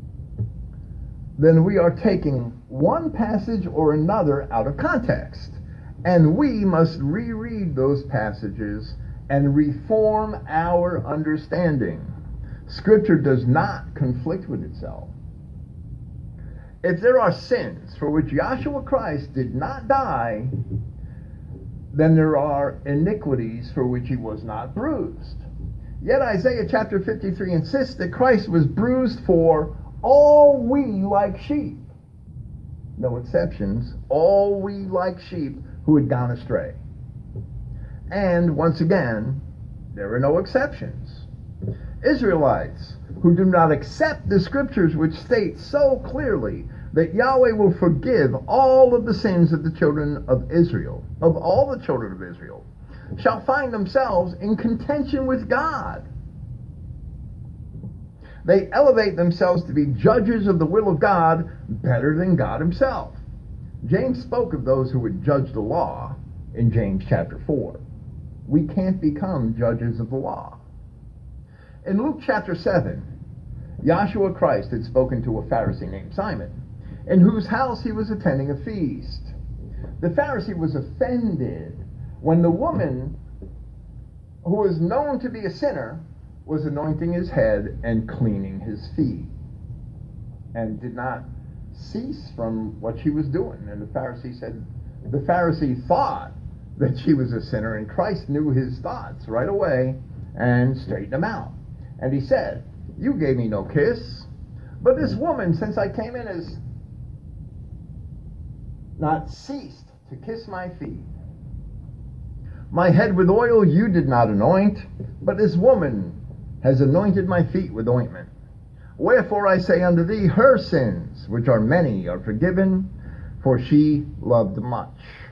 then we are taking one passage or another out of context. And we must reread those passages and reform our understanding. Scripture does not conflict with itself. If there are sins for which Yahshua Christ did not die, then there are iniquities for which he was not bruised. Yet Isaiah chapter fifty-three insists that Christ was bruised for all we like sheep. No exceptions. All we like sheep who had gone astray. And once again, there are no exceptions. Israelites who do not accept the Scriptures which state so clearly that Yahweh will forgive all of the sins of the children of Israel, of all the children of Israel, shall find themselves in contention with God. They elevate themselves to be judges of the will of God better than God himself. James spoke of those who would judge the law in James chapter four. We can't become judges of the law. In Luke chapter seven, Yahshua Christ had spoken to a Pharisee named Simon, in whose house he was attending a feast. The Pharisee was offended when the woman, who was known to be a sinner, was anointing his head and cleaning his feet, and did not cease from what she was doing. And the Pharisee said, the Pharisee thought that she was a sinner, and Christ knew his thoughts right away and straightened him out. And he said, you gave me no kiss, but this woman, since I came in, has not ceased to kiss my feet. My head with oil you did not anoint, but this woman has anointed my feet with ointment. Wherefore I say unto thee, her sins, which are many, are forgiven, for she loved much.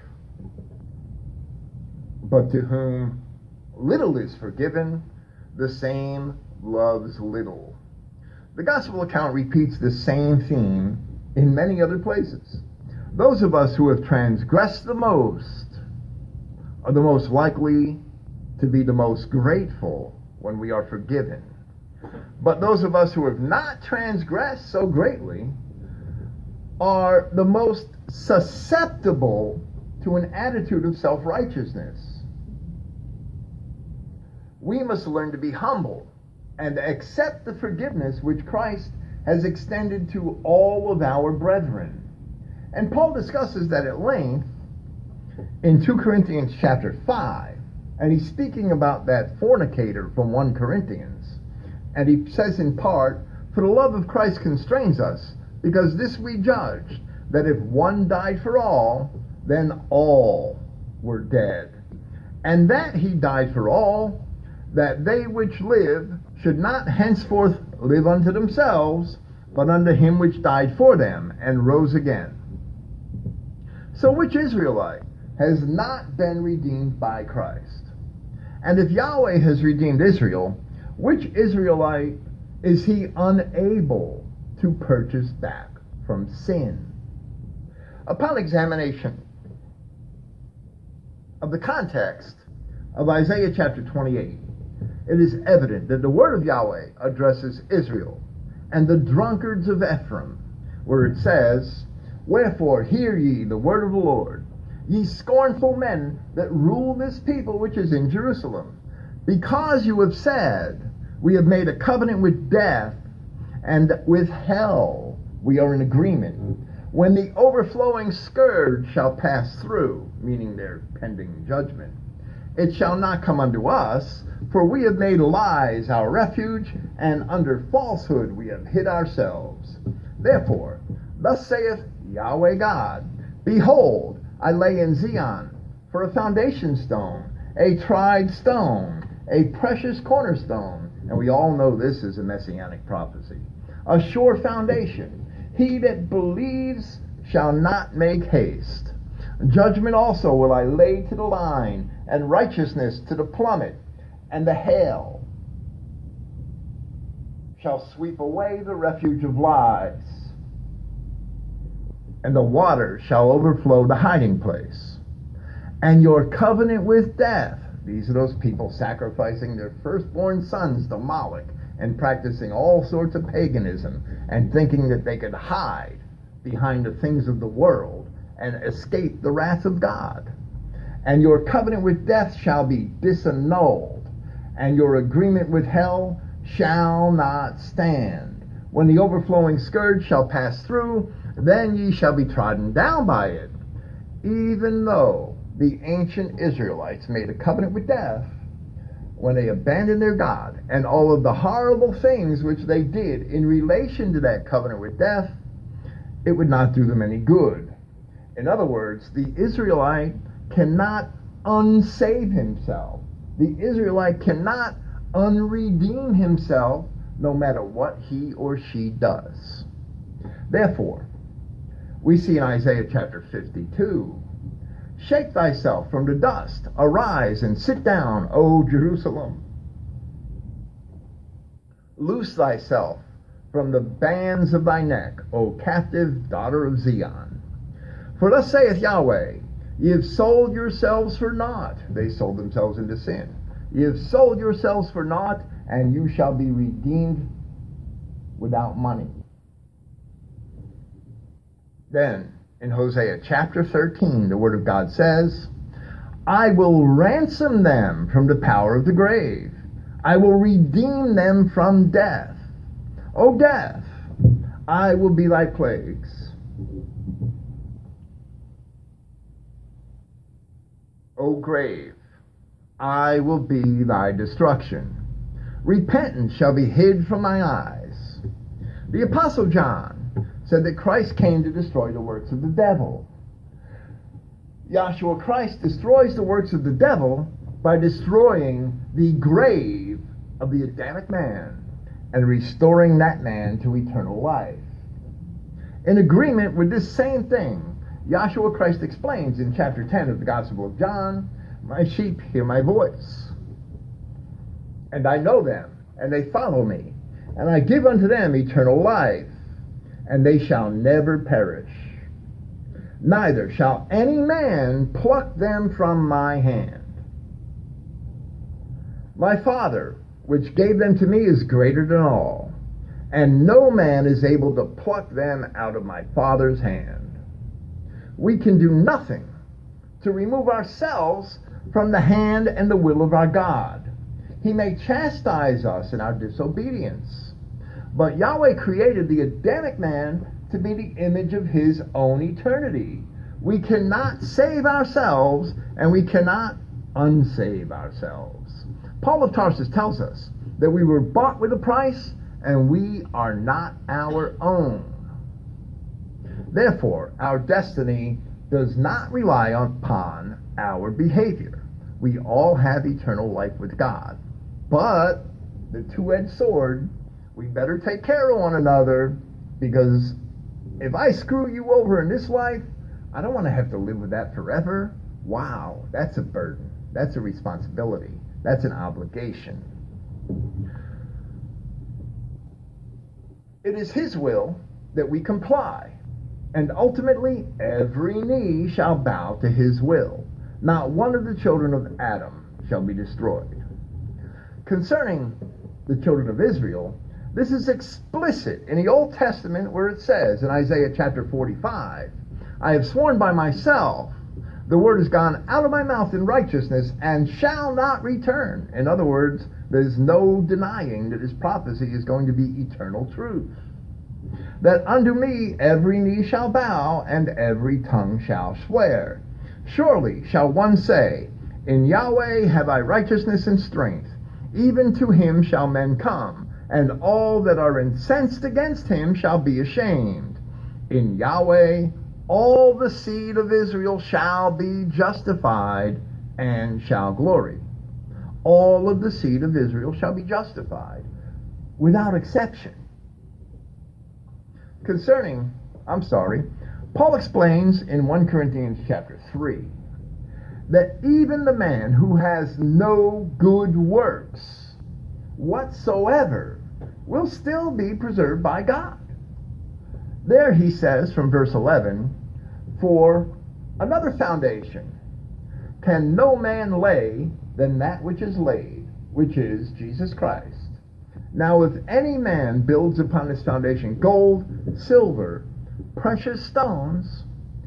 But to whom little is forgiven, the same loves little. The gospel account repeats the same theme in many other places. Those of us who have transgressed the most are the most likely to be the most grateful when we are forgiven. But those of us who have not transgressed so greatly are the most susceptible to an attitude of self-righteousness. We must learn to be humble and accept the forgiveness which Christ has extended to all of our brethren. And Paul discusses that at length in Second Corinthians chapter five. And he's speaking about that fornicator from First Corinthians. And he says in part, for the love of Christ constrains us, because this we judged, that if one died for all, then all were dead. And that he died for all, that they which live should not henceforth live unto themselves, but unto him which died for them, and rose again. So which Israelite has not been redeemed by Christ? And if Yahweh has redeemed Israel, which Israelite is he unable to purchase back from sin? Upon examination of the context of Isaiah chapter twenty-eight, it is evident that the word of Yahweh addresses Israel and the drunkards of Ephraim, where it says, wherefore hear ye the word of the Lord, ye scornful men that rule this people which is in Jerusalem. Because you have said, we have made a covenant with death, and with hell we are in agreement. When the overflowing scourge shall pass through, meaning their pending judgment, it shall not come unto us, for we have made lies our refuge, and under falsehood we have hid ourselves. Therefore, thus saith Yahweh God, behold, I lay in Zion for a foundation stone, a tried stone, a precious cornerstone. And we all know this is a messianic prophecy. A sure foundation. He that believes shall not make haste. Judgment also will I lay to the line, and righteousness to the plummet, and the hail shall sweep away the refuge of lies, and the water shall overflow the hiding place. And your covenant with death, these are those people sacrificing their firstborn sons to Moloch and practicing all sorts of paganism and thinking that they could hide behind the things of the world and escape the wrath of God. And your covenant with death shall be disannulled, and your agreement with hell shall not stand. When the overflowing scourge shall pass through, then ye shall be trodden down by it. Even though the ancient Israelites made a covenant with death, when they abandoned their God and all of the horrible things which they did in relation to that covenant with death, it would not do them any good. In other words, the Israelite cannot unsave himself. The Israelite cannot unredeem himself no matter what he or she does. Therefore, we see in Isaiah chapter fifty-two, shake thyself from the dust, arise and sit down, O Jerusalem. Loose thyself from the bands of thy neck, O captive daughter of Zion. For thus saith Yahweh, ye have sold yourselves for naught. They sold themselves into sin. Ye have sold yourselves for naught, and you shall be redeemed without money. Then, in Hosea chapter thirteen, the word of God says, I will ransom them from the power of the grave. I will redeem them from death. O death, I will be thy plagues. O grave, I will be thy destruction. Repentance shall be hid from my eyes. The Apostle John said that Christ came to destroy the works of the devil. Yahshua Christ destroys the works of the devil by destroying the grave of the Adamic man and restoring that man to eternal life. In agreement with this same thing, Yahshua Christ explains in chapter ten of the Gospel of John, my sheep hear my voice, and I know them, and they follow me, and I give unto them eternal life, and they shall never perish. Neither shall any man pluck them from my hand. My Father, which gave them to me, is greater than all, and no man is able to pluck them out of my Father's hand. We can do nothing to remove ourselves from the hand and the will of our God. He may chastise us in our disobedience, but Yahweh created the Adamic man to be the image of his own eternity. We cannot save ourselves, and we cannot unsave ourselves. Paul of Tarsus tells us that we were bought with a price, and we are not our own. Therefore, our destiny does not rely upon our behavior. We all have eternal life with God. But the two-edged sword, we better take care of one another, because if I screw you over in this life, I don't want to have to live with that forever. Wow, that's a burden. That's a responsibility. That's an obligation. It is his will that we comply. And ultimately, every knee shall bow to his will. Not one of the children of Adam shall be destroyed. Concerning the children of Israel, this is explicit in the Old Testament, where it says in Isaiah chapter forty-five, I have sworn by myself, the word has gone out of my mouth in righteousness and shall not return. In other words, there's no denying that this prophecy is going to be eternal truth. That unto me every knee shall bow, and every tongue shall swear. Surely shall one say, in Yahweh have I righteousness and strength. Even to him shall men come, and all that are incensed against him shall be ashamed. In Yahweh all the seed of Israel shall be justified, and shall glory. All of the seed of Israel shall be justified, without exception. Concerning, I'm sorry, Paul explains in First Corinthians chapter three that even the man who has no good works whatsoever will still be preserved by God. There he says from verse eleven, for another foundation can no man lay than that which is laid, which is Jesus Christ. Now if any man builds upon this foundation gold, silver, precious stones,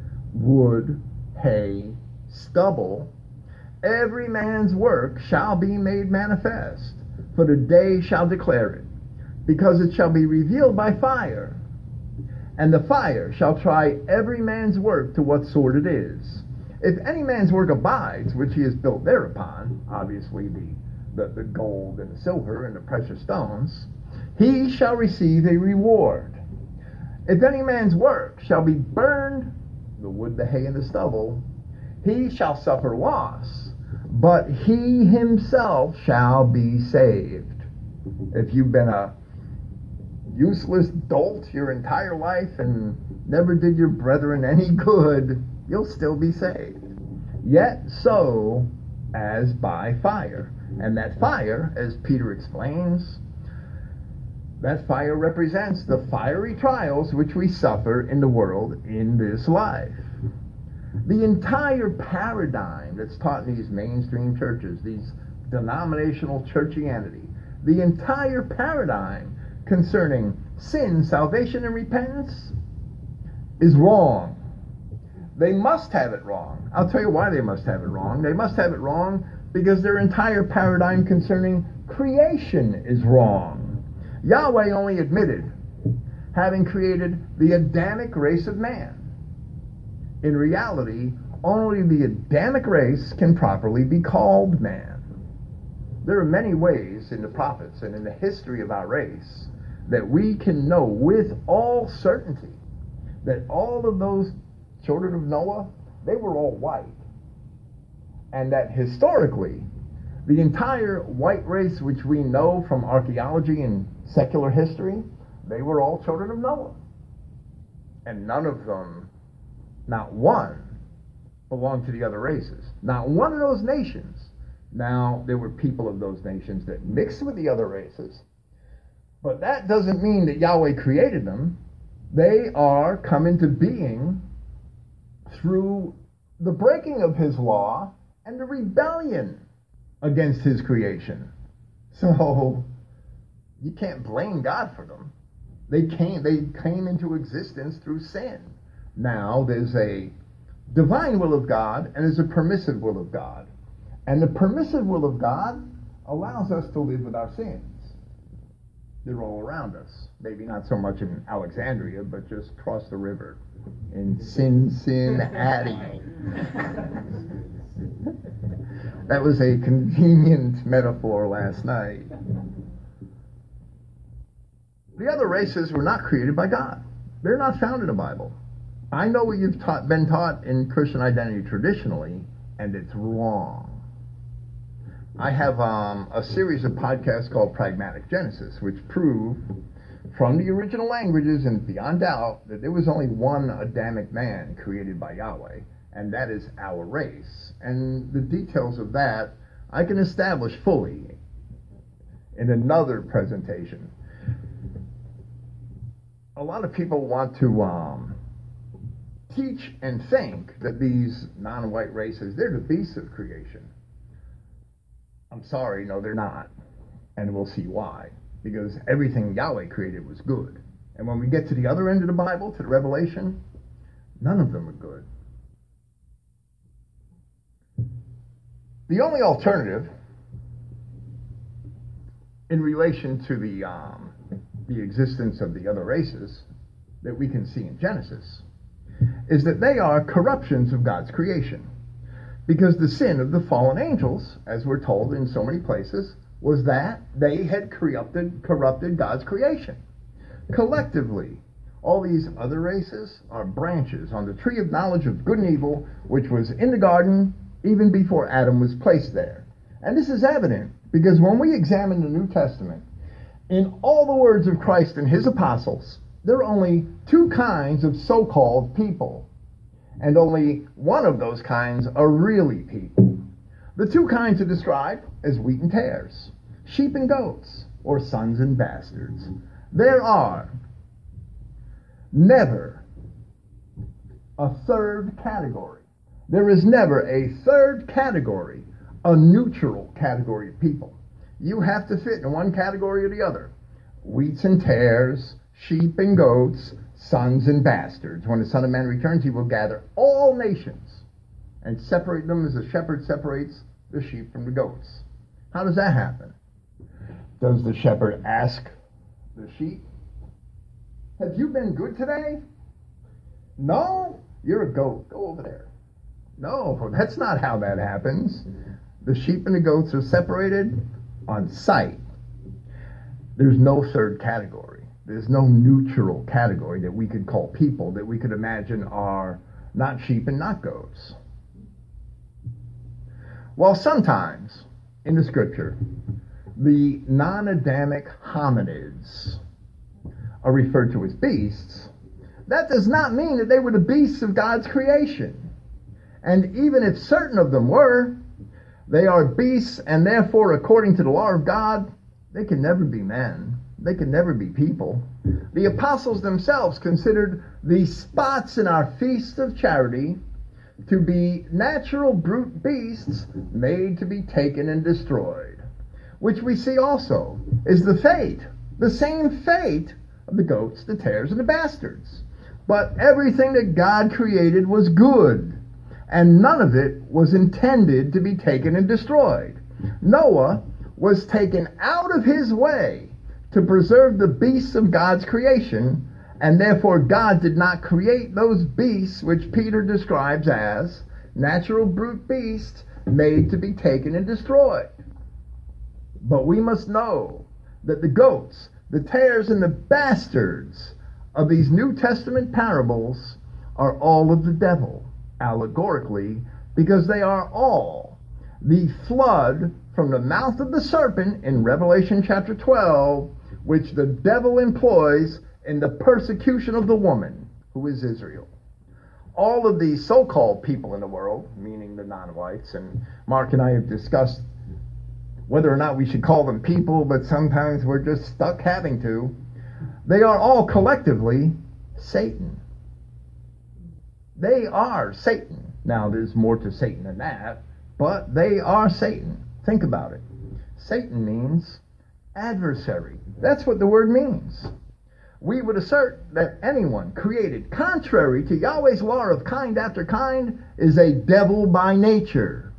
wood, hay, stubble, every man's work shall be made manifest, for the day shall declare it, because it shall be revealed by fire. And the fire shall try every man's work to what sort it is. If any man's work abides, which he has built thereupon, obviously the, the, the gold and the silver and the precious stones, he shall receive a reward. If any man's work shall be burned, the wood, the hay, and the stubble, he shall suffer loss, but he himself shall be saved. If you've been a useless dolt your entire life and never did your brethren any good, you'll still be saved. Yet so as by fire. And that fire, as Peter explains, that fire represents the fiery trials which we suffer in the world in this life. The entire paradigm that's taught in these mainstream churches, these denominational churchianity, the entire paradigm concerning sin, salvation, and repentance is wrong. They must have it wrong. I'll tell you why they must have it wrong. They must have it wrong because their entire paradigm concerning creation is wrong. Yahweh only admitted having created the Adamic race of man. In reality, only the Adamic race can properly be called man. There are many ways in the prophets and in the history of our race that we can know with all certainty that all of those children of Noah, they were all white. And that historically, the entire white race which we know from archaeology and secular history, they were all children of Noah. And none of them, not one, belonged to the other races. Not one of those nations. Now, there were people of those nations that mixed with the other races, but that doesn't mean that Yahweh created them. They are come into being through the breaking of his law and the rebellion against his creation. So you can't blame God for them. They came, they came into existence through sin. Now there's a divine will of God and there's a permissive will of God. And the permissive will of God allows us to live with our sins. They're all around us. Maybe not so much in Alexandria, but just across the river in Cincinnati. That was a convenient metaphor last night. The other races were not created by God. They're not found in the Bible. I know what you've taught, been taught in Christian identity traditionally, and it's wrong. I have um, a series of podcasts called Pragmatic Genesis, which prove from the original languages and beyond doubt that there was only one Adamic man created by Yahweh, and that is our race. And the details of that I can establish fully in another presentation. A lot of people want to um, teach and think that these non-white races, they're the beasts of creation. I'm sorry, no, they're not. And we'll see why. Because everything Yahweh created was good. And when we get to the other end of the Bible, to the Revelation, none of them are good. The only alternative in relation to the, um, the existence of the other races that we can see in Genesis is that they are corruptions of God's creation. Because the sin of the fallen angels, as we're told in so many places, was that they had corrupted, corrupted God's creation. Collectively, all these other races are branches on the tree of knowledge of good and evil, which was in the garden even before Adam was placed there. And this is evident because when we examine the New Testament, in all the words of Christ and his apostles, there are only two kinds of so-called people. And only one of those kinds are really people. The two kinds are described as wheat and tares, sheep and goats. or sons and bastards. There are never a third category. There is never a third category, a neutral category of people. You have to fit in one category or the other. Wheats and tares, sheep and goats, sons and bastards. When the Son of Man returns, he will gather all nations and separate them as a shepherd separates the sheep from the goats. How does that happen? Does the shepherd ask the sheep, have you been good today? No, you're a goat. Go over there. No, that's not how that happens. The sheep and the goats are separated on sight. There's no third category. There's no neutral category that we could call people that we could imagine are not sheep and not goats. Well, sometimes in the scripture, the non-Adamic hominids are referred to as beasts. That does not mean that they were the beasts of God's creation. And even if certain of them were, they are beasts, and therefore, according to the law of God, they can never be men. They can never be people. The apostles themselves considered the spots in our feast of charity to be natural brute beasts made to be taken and destroyed, which we see also is the fate, the same fate of the goats, the tares, and the bastards. But everything that God created was good, and none of it was intended to be taken and destroyed. Noah was taken out of his way to preserve the beasts of God's creation, and therefore God did not create those beasts which Peter describes as natural brute beasts made to be taken and destroyed. But we must know that the goats, the tares, and the bastards of these New Testament parables are all of the devil, allegorically, because they are all the flood from the mouth of the serpent in Revelation chapter twelve, which the devil employs in the persecution of the woman, who is Israel. All of these so-called people in the world, meaning the non-whites, and Mark and I have discussed whether or not we should call them people, but sometimes we're just stuck having to, they are all collectively Satan. They are Satan. Now, there's more to Satan than that, but they are Satan. Think about it. Satan means adversary. That's what the word means. We would assert that anyone created contrary to Yahweh's law of kind after kind is a devil by nature.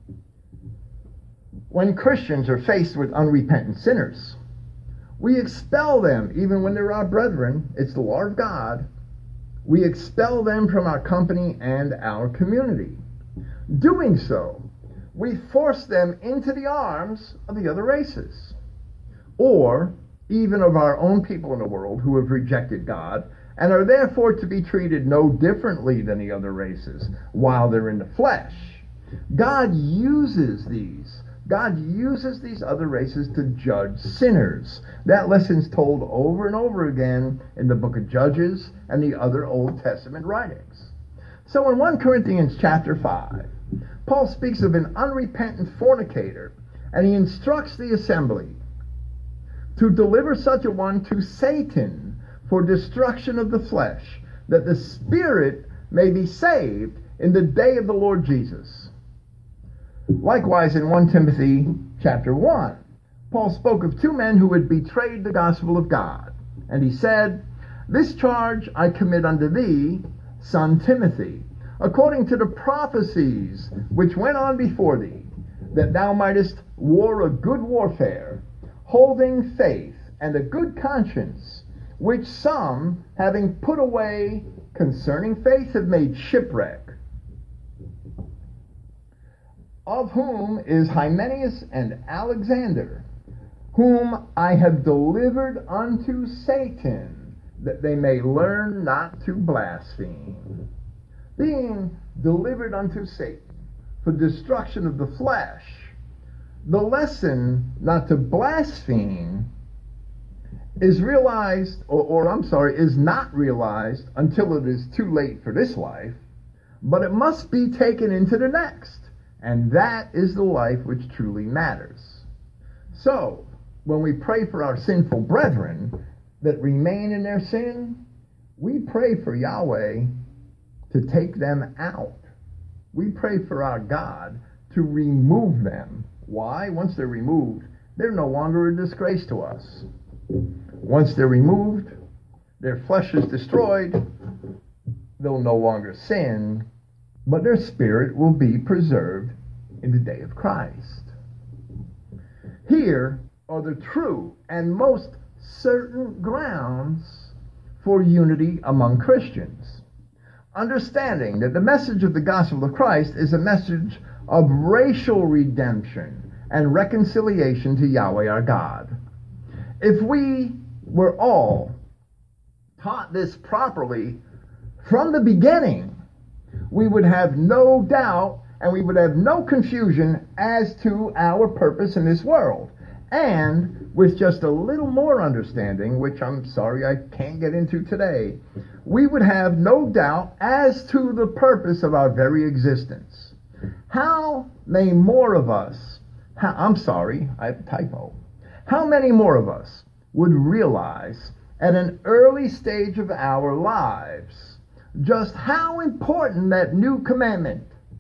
When Christians are faced with unrepentant sinners, we expel them, even when they're our brethren. It's the law of God. We expel them from our company and our community. Doing so, we force them into the arms of the other races, or even of our own people in the world who have rejected God and are therefore to be treated no differently than the other races while they're in the flesh. God uses these. God uses these other races to judge sinners. That lesson's told over and over again in the book of Judges and the other Old Testament writings. So in First Corinthians chapter five, Paul speaks of an unrepentant fornicator, and he instructs the assembly to deliver such a one to Satan for destruction of the flesh, that the spirit may be saved in the day of the Lord Jesus. Likewise, in First Timothy chapter one, Paul spoke of two men who had betrayed the gospel of God, and he said, "This charge I commit unto thee, son Timothy, according to the prophecies which went on before thee, that thou mightest war a good warfare, holding faith and a good conscience, which some, having put away concerning faith, have made shipwreck. Of whom is Hymenaeus and Alexander, whom I have delivered unto Satan, that they may learn not to blaspheme." Being delivered unto Satan for destruction of the flesh, the lesson not to blaspheme is realized, or, or I'm sorry, is not realized until it is too late for this life, but it must be taken into the next, and that is the life which truly matters. So, when we pray for our sinful brethren that remain in their sin, we pray for Yahweh to take them out. We pray for our God to remove them. Why? Once they're removed, they're no longer a disgrace to us. Once they're removed, their flesh is destroyed, they'll no longer sin, but their spirit will be preserved in the day of Christ. Here are the true and most certain grounds for unity among Christians. Understanding that the message of the gospel of Christ is a message of racial redemption and reconciliation to Yahweh our God. If we were all taught this properly from the beginning, we would have no doubt and we would have no confusion as to our purpose in this world. And with just a little more understanding, which I'm sorry I can't get into today, we would have no doubt as to the purpose of our very existence. How many more of us, how, I'm sorry, I have a typo. How many more of us would realize at an early stage of our lives just how important that new commandment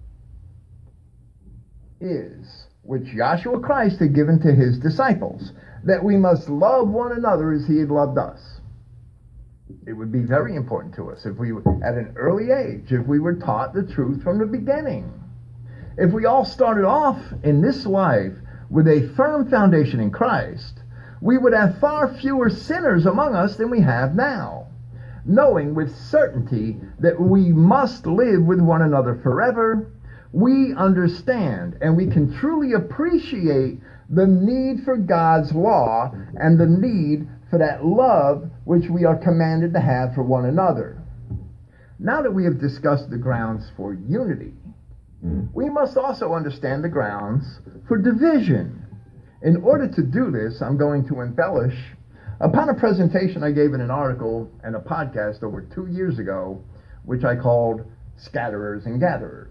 is, which Yahshua Christ had given to his disciples, that we must love one another as he had loved us. It would be very important to us if we, at an early age, if we were taught the truth from the beginning. If we all started off in this life with a firm foundation in Christ, we would have far fewer sinners among us than we have now, knowing with certainty that we must live with one another forever. We understand and we can truly appreciate the need for God's law and the need for that love which we are commanded to have for one another. Now that we have discussed the grounds for unity, we must also understand the grounds for division. In order to do this, I'm going to embellish upon a presentation I gave in an article and a podcast over two years ago, which I called Scatterers and Gatherers.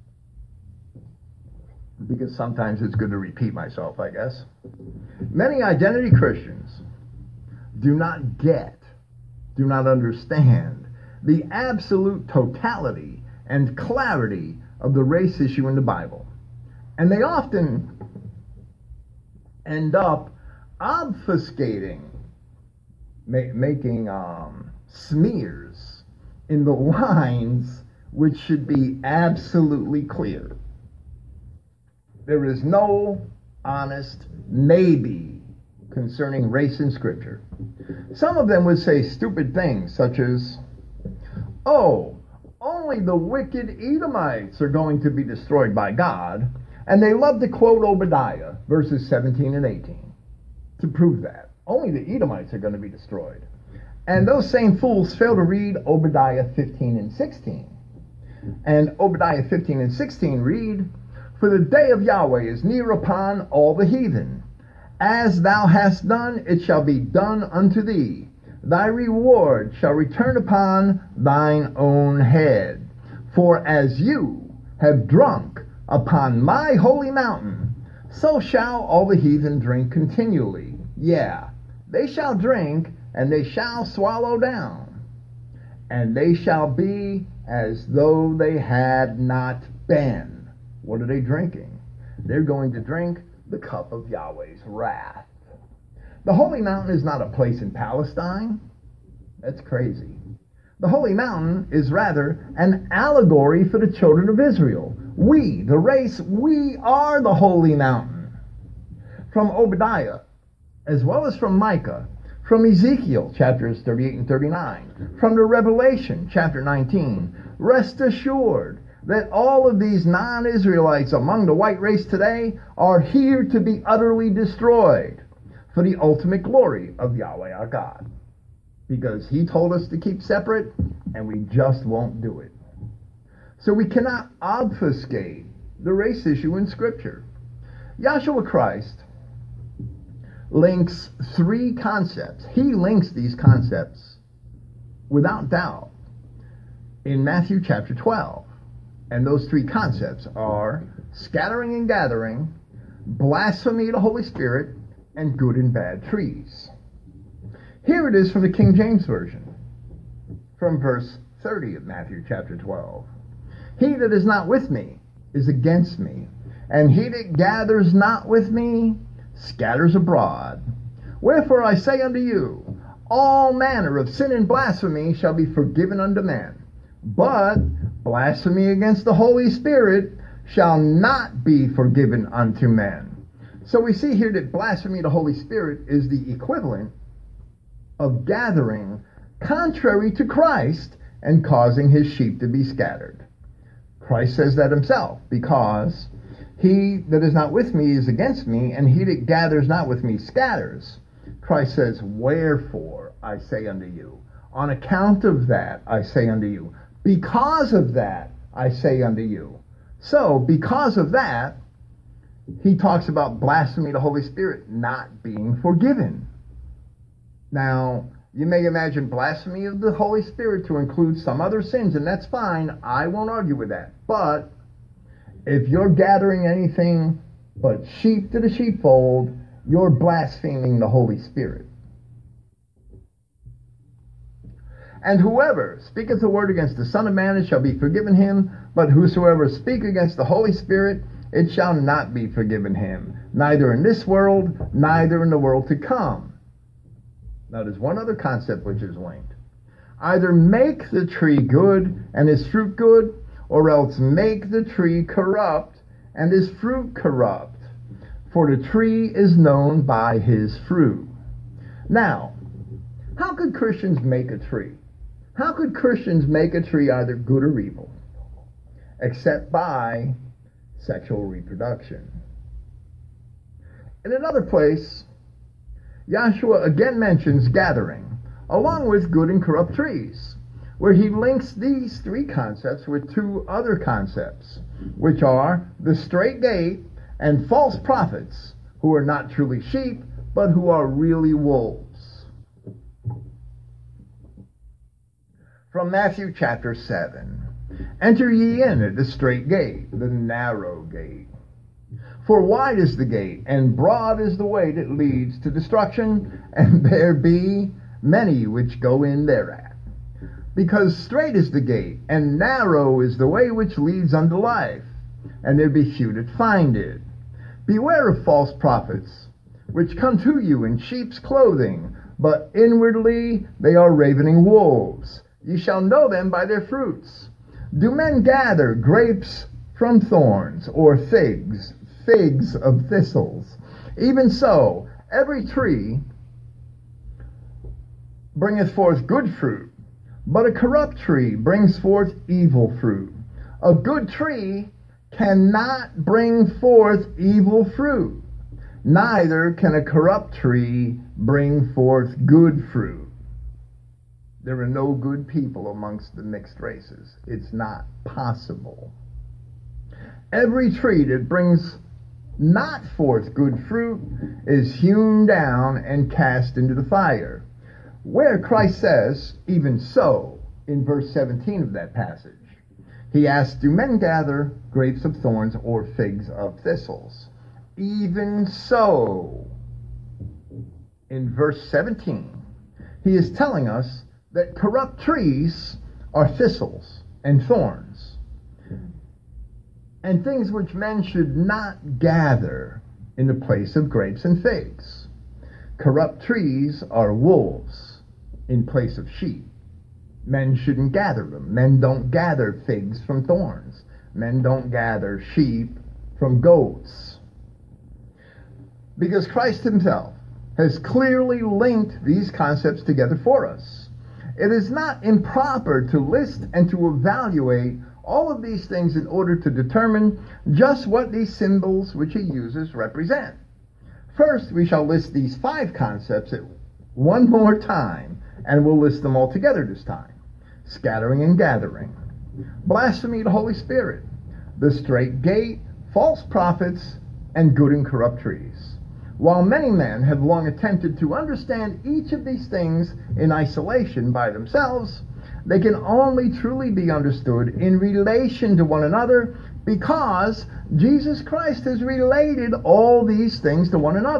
Because sometimes it's good to repeat myself, I guess. Many identity Christians do not get, do not understand the absolute totality and clarity of the race issue in the Bible. And they often end up obfuscating, ma- making um, smears in the lines which should be absolutely clear. There is no honest maybe concerning race in Scripture. Some of them would say stupid things such as, oh, only the wicked Edomites are going to be destroyed by God, and they love to quote Obadiah, verses seventeen and eighteen, to prove that. Only the Edomites are going to be destroyed. And those same fools fail to read Obadiah fifteen and sixteen. And Obadiah fifteen and sixteen read, for the day of Yahweh is near upon all the heathen. As thou hast done, it shall be done unto thee. Thy reward shall return upon thine own head. For as you have drunk upon my holy mountain, so shall all the heathen drink continually. Yeah, they shall drink, and they shall swallow down. And they shall be as though they had not been. What are they drinking? They're going to drink the cup of Yahweh's wrath. The Holy Mountain is not a place in Palestine. That's crazy. The Holy Mountain is rather an allegory for the children of Israel. We, the race, we are the Holy Mountain. From Obadiah, as well as from Micah, from Ezekiel, chapters thirty-eight and thirty-nine, from the Revelation, chapter nineteen, rest assured that all of these non-Israelites among the white race today are here to be utterly destroyed for the ultimate glory of Yahweh our God. Because he told us to keep separate, and we just won't do it. So we cannot obfuscate the race issue in Scripture. Yahshua Christ links three concepts. He links these concepts without doubt in Matthew chapter twelve. And those three concepts are scattering and gathering, blasphemy of the Holy Spirit, and good and bad trees. Here it is from the King James Version, from verse thirty of Matthew chapter twelve. He that is not with me is against me, and he that gathers not with me scatters abroad. Wherefore I say unto you, all manner of sin and blasphemy shall be forgiven unto men, but blasphemy against the Holy Spirit shall not be forgiven unto men. So we see here that blasphemy of the Holy Spirit is the equivalent of gathering contrary to Christ and causing his sheep to be scattered. Christ says that himself, because he that is not with me is against me, and he that gathers not with me scatters. Christ says, wherefore I say unto you, on account of that I say unto you, because of that I say unto you. So, because of that, he talks about blasphemy of the Holy Spirit not being forgiven. Now, you may imagine blasphemy of the Holy Spirit to include some other sins, and that's fine. I won't argue with that. But if you're gathering anything but sheep to the sheepfold, you're blaspheming the Holy Spirit. And whoever speaketh a word against the Son of Man, it shall be forgiven him. But whosoever speak against the Holy Spirit, it shall not be forgiven him, neither in this world, neither in the world to come. Now there's one other concept which is linked. Either make the tree good and his fruit good, or else make the tree corrupt and his fruit corrupt. For the tree is known by his fruit. Now, how could Christians make a tree? How could Christians make a tree either good or evil? Except by sexual reproduction. In another place, Yahshua again mentions gathering, along with good and corrupt trees, where he links these three concepts with two other concepts, which are the straight gate and false prophets, who are not truly sheep, but who are really wolves. From Matthew chapter seven, enter ye in at the straight gate, the narrow gate. For wide is the gate, and broad is the way that leads to destruction, and there be many which go in thereat. Because straight is the gate, and narrow is the way which leads unto life, and there be few that find it. Beware of false prophets, which come to you in sheep's clothing, but inwardly they are ravening wolves. Ye shall know them by their fruits. Do men gather grapes from thorns, or figs figs of thistles? Even so, every tree bringeth forth good fruit, but a corrupt tree brings forth evil fruit. A good tree cannot bring forth evil fruit, neither can a corrupt tree bring forth good fruit. There are no good people amongst the mixed races. It's not possible. Every tree that brings not forth good fruit is hewn down and cast into the fire. Where Christ says, even so, in verse seventeen of that passage, he asks, do men gather grapes of thorns or figs of thistles? Even so, in verse seventeen, he is telling us that corrupt trees are thistles and thorns, and things which men should not gather in the place of grapes and figs. Corrupt trees are wolves in place of sheep. Men shouldn't gather them. Men don't gather figs from thorns. Men don't gather sheep from goats. Because Christ himself has clearly linked these concepts together for us. It is not improper to list and to evaluate all of these things in order to determine just what these symbols which he uses represent. First, we shall list these five concepts at one more time, and we'll list them all together this time. Scattering and gathering, blasphemy of the Holy Spirit, the straight gate, false prophets, and good and corrupt trees. While many men have long attempted to understand each of these things in isolation by themselves, they can only truly be understood in relation to one another, because Jesus Christ has related all these things to one another.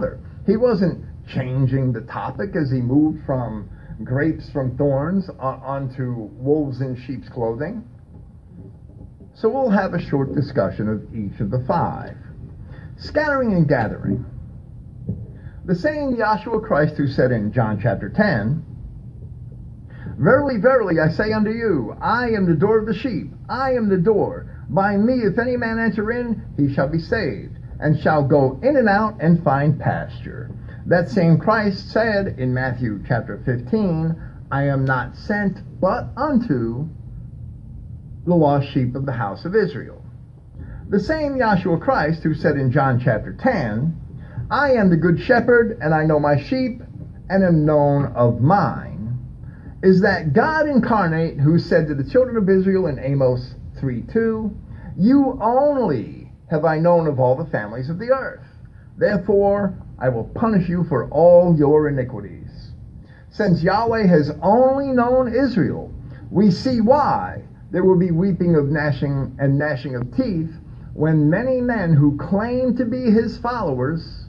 He wasn't changing the topic as he moved from grapes from thorns on, onto wolves in sheep's clothing. So we'll have a short discussion of each of the five. Scattering and gathering. The same Yahshua Christ who said in John chapter ten, "Verily, verily, I say unto you, I am the door of the sheep. I am the door. By me, if any man enter in, he shall be saved, and shall go in and out and find pasture." That same Christ said in Matthew chapter fifteen, "I am not sent but unto the lost sheep of the house of Israel." The same Yahshua Christ who said in John chapter ten, "I am the good shepherd, and I know my sheep, and am known of mine," is that God incarnate who said to the children of Israel in Amos three two, "You only have I known of all the families of the earth. Therefore I will punish you for all your iniquities." Since Yahweh has only known Israel, we see why there will be weeping of gnashing and gnashing of teeth when many men who claim to be his followers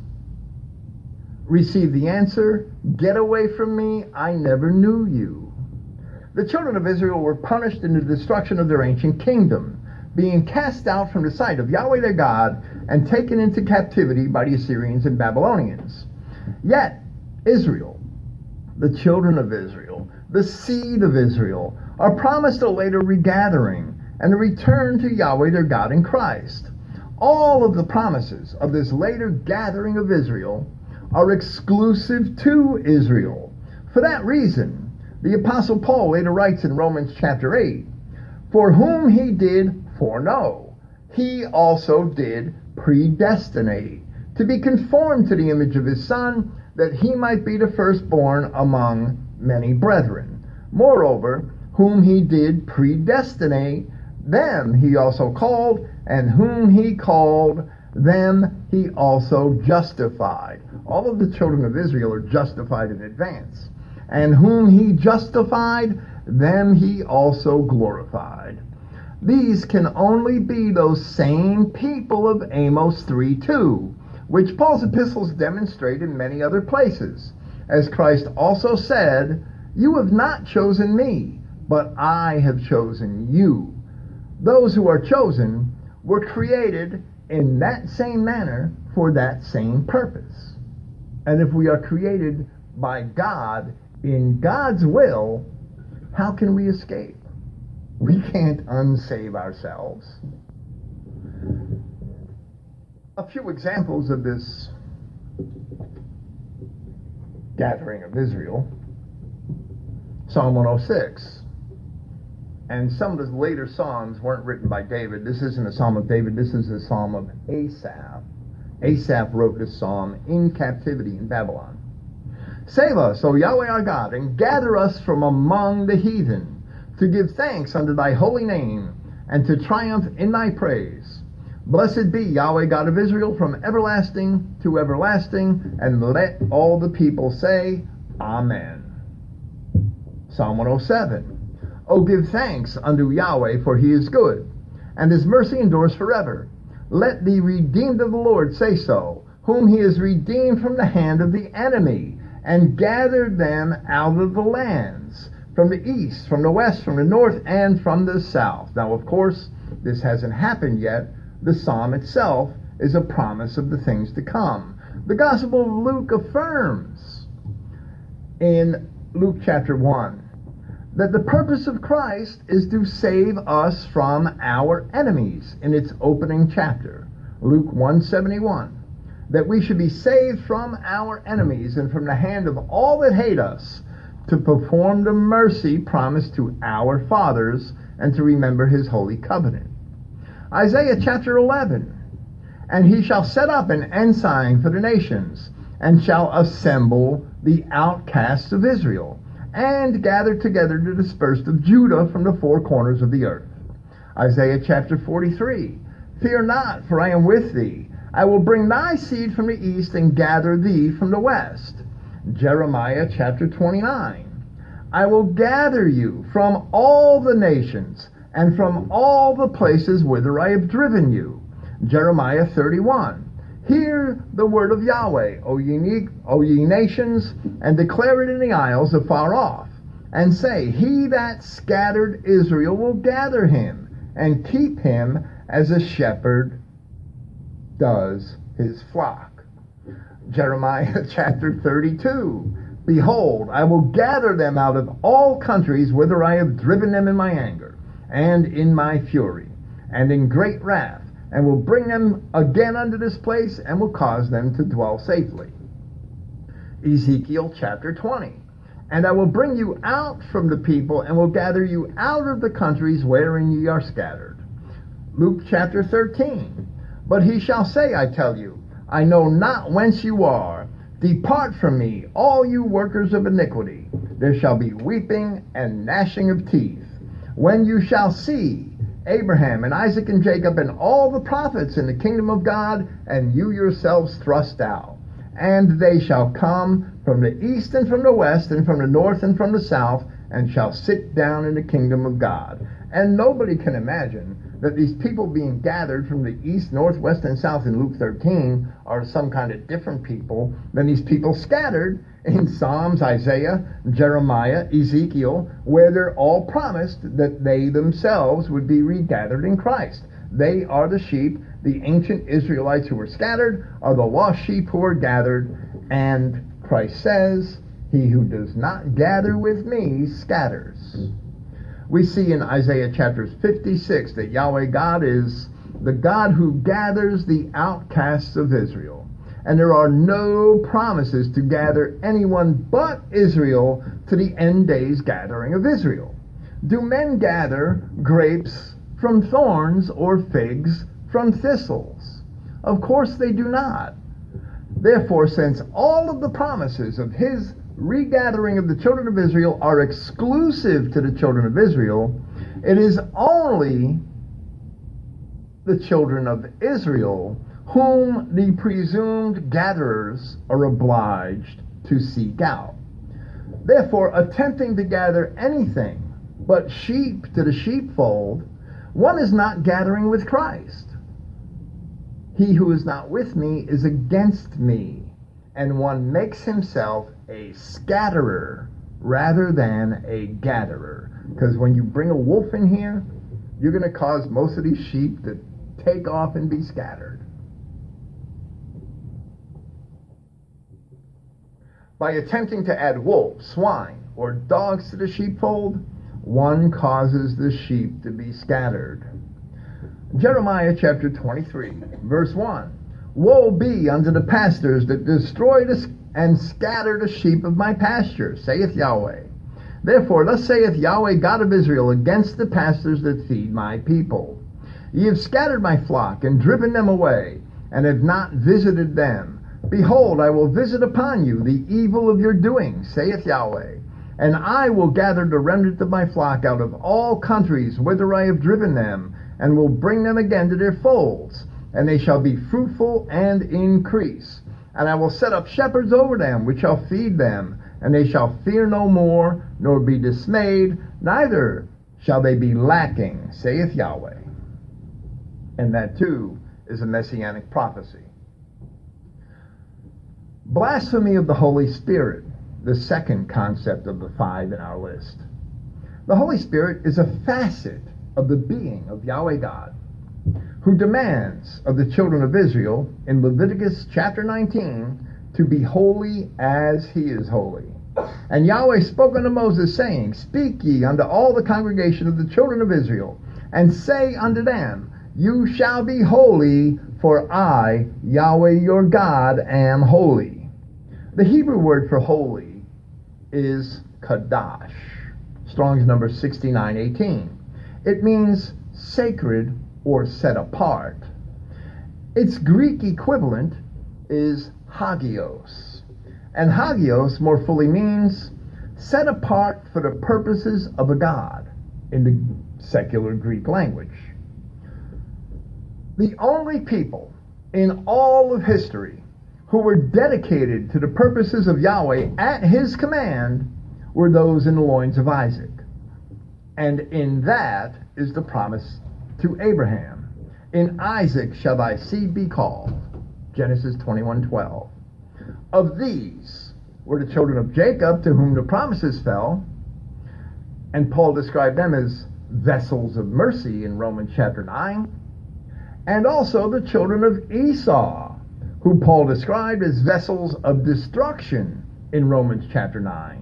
receive the answer, "Get away from me, I never knew you." The children of Israel were punished in the destruction of their ancient kingdom, being cast out from the sight of Yahweh their God and taken into captivity by the Assyrians and Babylonians. Yet Israel, the children of Israel, the seed of Israel, are promised a later regathering and a return to Yahweh their God in Christ. All of the promises of this later gathering of Israel are exclusive to Israel. For that reason, the Apostle Paul later writes in Romans chapter eight, "For whom he did foreknow, he also did predestinate, to be conformed to the image of his Son, that he might be the firstborn among many brethren. Moreover, whom he did predestinate, them he also called, and whom he called, them he also justified." All of the children of Israel are justified in advance. "And whom he justified, them he also glorified." These can only be those same people of Amos three two, which Paul's epistles demonstrate in many other places. As Christ also said, "You have not chosen me, but I have chosen you." Those who are chosen were created in that same manner for that same purpose. And if we are created by God in God's will, how can we escape? We can't unsave ourselves. A few examples of this gathering of Israel. Psalm one oh six. And some of the later psalms weren't written by David. This isn't a psalm of David. This is a psalm of Asaph. Asaph wrote this psalm in captivity in Babylon. "Save us, O Yahweh our God, and gather us from among the heathen, to give thanks unto thy holy name, and to triumph in thy praise. Blessed be Yahweh God of Israel from everlasting to everlasting, and let all the people say, Amen." Psalm one oh seven. "O give thanks unto Yahweh, for he is good, and his mercy endures forever. Let the redeemed of the Lord say so, whom he has redeemed from the hand of the enemy, and gathered them out of the lands, from the east, from the west, from the north, and from the south." Now, of course, this hasn't happened yet. The psalm itself is a promise of the things to come. The Gospel of Luke affirms in Luke chapter one that the purpose of Christ is to save us from our enemies in its opening chapter, Luke one seventy-one, that we should be saved from our enemies and from the hand of all that hate us, to perform the mercy promised to our fathers, and to remember his holy covenant. Isaiah chapter eleven, "And he shall set up an ensign for the nations, and shall assemble the outcasts of Israel, and gather together the dispersed of Judah from the four corners of the earth." Isaiah chapter forty-three, "Fear not, for I am with thee. I will bring thy seed from the east, and gather thee from the west." Jeremiah chapter twenty-nine, "I will gather you from all the nations, and from all the places whither I have driven you." Jeremiah thirty-one, Hear the word of Yahweh, O ye, ne- o ye nations, and declare it in the isles afar off, and say, He that scattered Israel will gather him, and keep him as a shepherd does his flock. Jeremiah chapter thirty-two. Behold, I will gather them out of all countries whither I have driven them in my anger, and in my fury, and in great wrath, and will bring them again unto this place, and will cause them to dwell safely. Ezekiel chapter twenty. And I will bring you out from the people, and will gather you out of the countries wherein ye are scattered. Luke chapter thirteen. But he shall say, I tell you, I know not whence you are. Depart from me, all you workers of iniquity. There shall be weeping and gnashing of teeth, when you shall see Abraham and Isaac and Jacob and all the prophets in the kingdom of God, and you yourselves thrust out. And they shall come from the east and from the west and from the north and from the south, and shall sit down in the kingdom of God. And nobody can imagine that these people being gathered from the east, north, west, and south in Luke thirteen are some kind of different people than these people scattered in Psalms, Isaiah, Jeremiah, Ezekiel, where they're all promised that they themselves would be regathered in Christ. They are the sheep. The ancient Israelites who were scattered are the lost sheep who are gathered. And Christ says, He who does not gather with me scatters. We see in Isaiah chapter fifty-six that Yahweh God is the God who gathers the outcasts of Israel. And there are no promises to gather anyone but Israel to the end days gathering of Israel. Do men gather grapes from thorns or figs from thistles? Of course they do not. Therefore, since all of the promises of his regathering of the children of Israel are exclusive to the children of Israel, it is only the children of Israel whom the presumed gatherers are obliged to seek out. Therefore, attempting to gather anything but sheep to the sheepfold, one is not gathering with Christ. He who is not with me is against me, and one makes himself a scatterer rather than a gatherer. Because when you bring a wolf in here, you're going to cause most of these sheep to take off and be scattered. By attempting to add wolves, swine, or dogs to the sheepfold, one causes the sheep to be scattered. Jeremiah chapter twenty-three, verse one. Woe be unto the pastors that destroy and scatter the sheep of my pasture, saith Yahweh. Therefore, thus saith Yahweh God of Israel against the pastors that feed my people. Ye have scattered my flock, and driven them away, and have not visited them. Behold, I will visit upon you the evil of your doing, saith Yahweh. And I will gather the remnant of my flock out of all countries whither I have driven them, and will bring them again to their folds. And they shall be fruitful and increase. And I will set up shepherds over them, which shall feed them. And they shall fear no more, nor be dismayed, neither shall they be lacking, saith Yahweh. And that too is a messianic prophecy. Blasphemy of the Holy Spirit, the second concept of the five in our list. The Holy Spirit is a facet of the being of Yahweh God, who demands of the children of Israel in Leviticus chapter nineteen to be holy as he is holy. And Yahweh spoke unto Moses, saying, Speak ye unto all the congregation of the children of Israel, and say unto them, You shall be holy, for I, Yahweh your God, am holy. The Hebrew word for holy is kadash, Strong's number sixty-nine eighteen. It means sacred or set apart. Its Greek equivalent is hagios, and hagios more fully means set apart for the purposes of a god in the secular Greek language. The only people in all of history who were dedicated to the purposes of Yahweh at his command were those in the loins of Isaac. And in that is the promise to Abraham. In Isaac shall thy seed be called. Genesis twenty-one twelve. Of these were the children of Jacob, to whom the promises fell, and Paul described them as vessels of mercy in Romans chapter nine, and also the children of Esau, who Paul described as vessels of destruction in Romans chapter nine.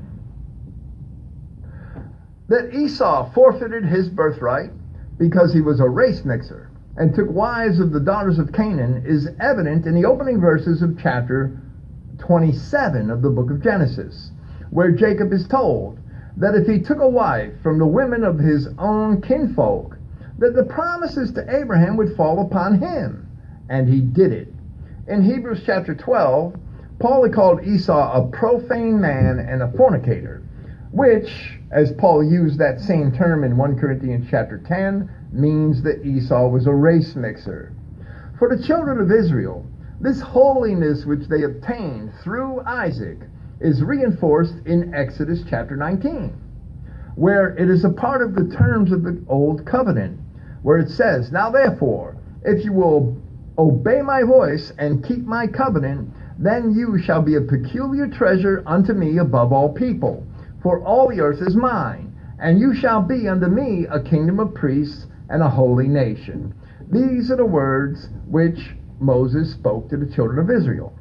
That Esau forfeited his birthright because he was a race mixer and took wives of the daughters of Canaan is evident in the opening verses of chapter twenty-seven of the book of Genesis, where Jacob is told that if he took a wife from the women of his own kinfolk, that the promises to Abraham would fall upon him, and he did it. In Hebrews chapter twelve, Paul had called Esau a profane man and a fornicator, which, as Paul used that same term in First Corinthians chapter ten, means that Esau was a race mixer. For the children of Israel, this holiness which they obtained through Isaac is reinforced in Exodus chapter nineteen, where it is a part of the terms of the old covenant, where it says, "Now therefore, if you will obey my voice and keep my covenant, then you shall be a peculiar treasure unto me above all people, for all the earth is mine, and you shall be unto me a kingdom of priests and a holy nation." These are the words which Moses spoke to the children of Israel.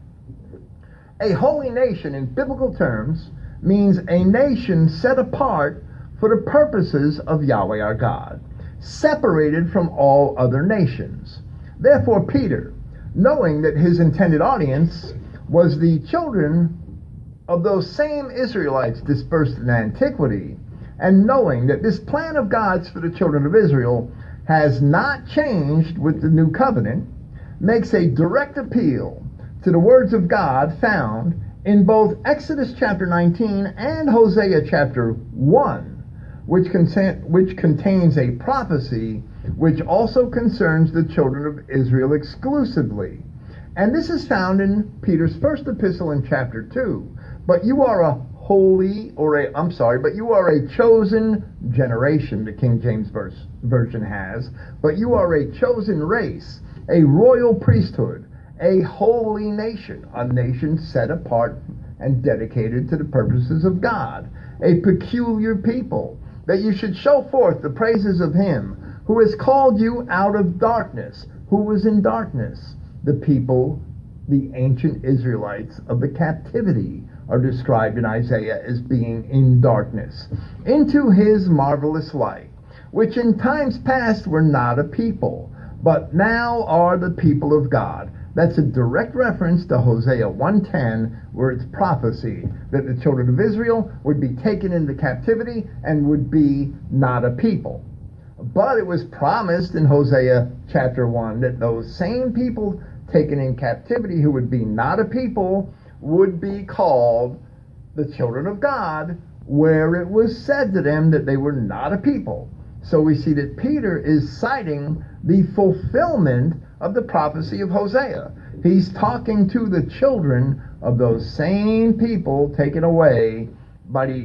A holy nation in biblical terms means a nation set apart for the purposes of Yahweh our God, separated from all other nations. Therefore Peter, knowing that his intended audience was the children of those same Israelites dispersed in antiquity, and knowing that this plan of God's for the children of Israel has not changed with the new covenant, makes a direct appeal to the words of God found in both Exodus chapter nineteen and Hosea chapter one, which, contain, which contains a prophecy which also concerns the children of Israel exclusively. And this is found in Peter's first epistle in chapter two. But you are a holy, or a, I'm sorry, but you are a chosen generation, the King James verse, Version has, but you are a chosen race, a royal priesthood, a holy nation, a nation set apart and dedicated to the purposes of God, a peculiar people, that you should show forth the praises of him who has called you out of darkness, who was in darkness. The people, the ancient Israelites of the captivity, are described in Isaiah as being in darkness, into his marvelous light, which in times past were not a people, but now are the people of God. That's a direct reference to Hosea one ten, where it's prophecy that the children of Israel would be taken into captivity and would be not a people. But it was promised in Hosea chapter one that those same people taken in captivity who would be not a people would be called the children of God, where it was said to them that they were not a people. So we see that Peter is citing the fulfillment of the prophecy of Hosea. He's talking to the children of those same people taken away by the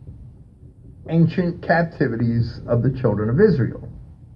ancient captivities of the children of Israel,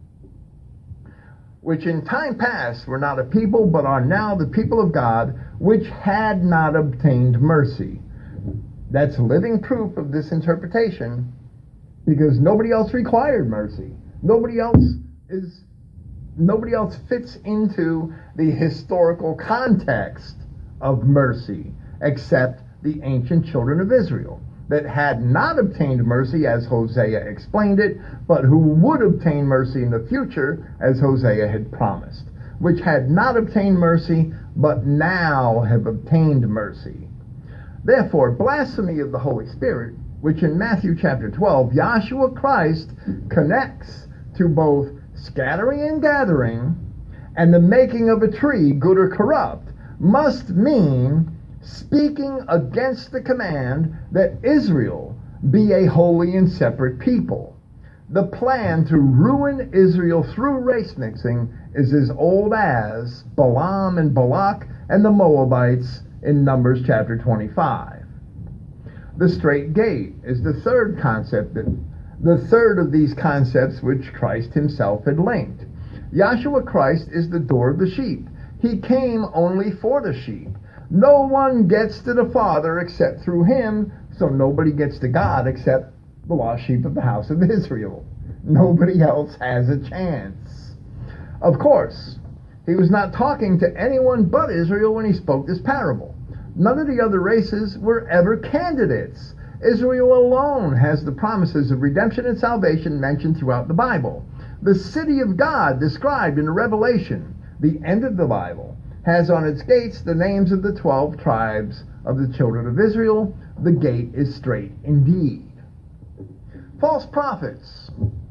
which in time past were not a people, but are now the people of God, which had not obtained mercy. That's living proof of this interpretation, because nobody else required mercy. Nobody else is nobody else fits into the historical context of mercy except the ancient children of Israel, that had not obtained mercy as Hosea explained it, but who would obtain mercy in the future as Hosea had promised, which had not obtained mercy, but now have obtained mercy. Therefore, blasphemy of the Holy Spirit, which in Matthew chapter twelve, Yahshua Christ connects to both scattering and gathering, and the making of a tree, good or corrupt, must mean speaking against the command that Israel be a holy and separate people. The plan to ruin Israel through race mixing is as old as Balaam and Balak and the Moabites in Numbers chapter twenty-five. The straight gate is the third concept, that, the third of these concepts which Christ himself had linked. Yahshua Christ is the door of the sheep. He came only for the sheep. No one gets to the Father except through him, so nobody gets to God except the lost sheep of the house of Israel. Nobody else has a chance. Of course, he was not talking to anyone but Israel when he spoke this parable. None of the other races were ever candidates. Israel alone has the promises of redemption and salvation mentioned throughout the Bible. The city of God described in the Revelation, the end of the Bible, has on its gates the names of the twelve tribes of the children of Israel. The gate is straight indeed. False prophets.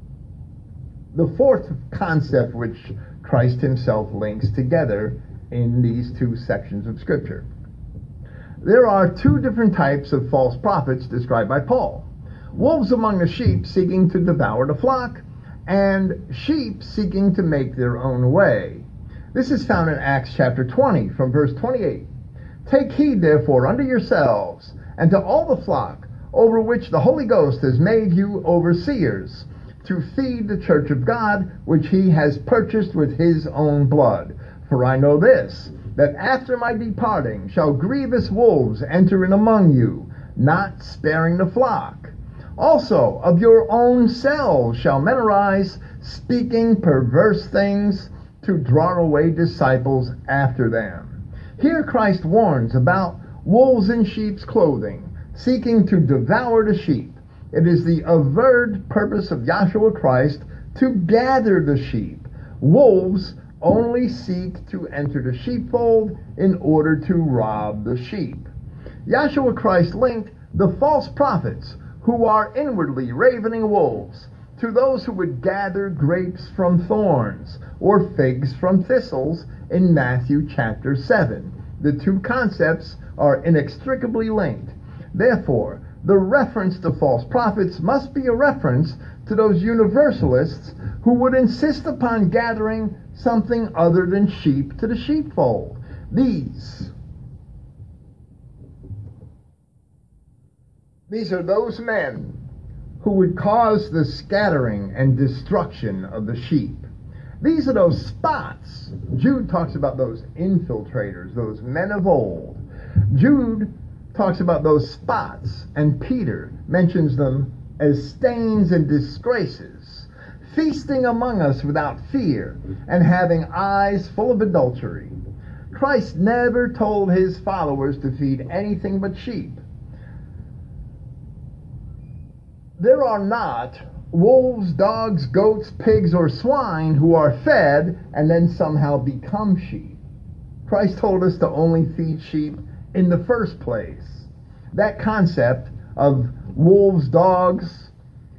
The fourth concept which Christ himself links together in these two sections of Scripture. There are two different types of false prophets described by Paul. Wolves among the sheep seeking to devour the flock, and sheep seeking to make their own way. This is found in Acts chapter twenty, from verse twenty-eight. Take heed, therefore, unto yourselves, and to all the flock, over which the Holy Ghost has made you overseers, to feed the church of God, which he has purchased with his own blood. For I know this, that after my departing shall grievous wolves enter in among you, not sparing the flock. Also of your own selves shall men arise, speaking perverse things, to draw away disciples after them. Here Christ warns about wolves in sheep's clothing, seeking to devour the sheep. It is the averred purpose of Yahshua Christ to gather the sheep. Wolves only seek to enter the sheepfold in order to rob the sheep. Yahshua Christ linked the false prophets, who are inwardly ravening wolves, to those who would gather grapes from thorns or figs from thistles in Matthew chapter seven. The two concepts are inextricably linked. Therefore, the reference to false prophets must be a reference to those universalists who would insist upon gathering something other than sheep to the sheepfold. These These are those men who would cause the scattering and destruction of the sheep. These are those spots. Jude talks about those infiltrators, those men of old. Jude talks about those spots, and Peter mentions them as stains and disgraces, feasting among us without fear, and having eyes full of adultery. Christ never told his followers to feed anything but sheep. There are not wolves, dogs, goats, pigs, or swine who are fed and then somehow become sheep. Christ told us to only feed sheep in the first place. That concept of wolves, dogs,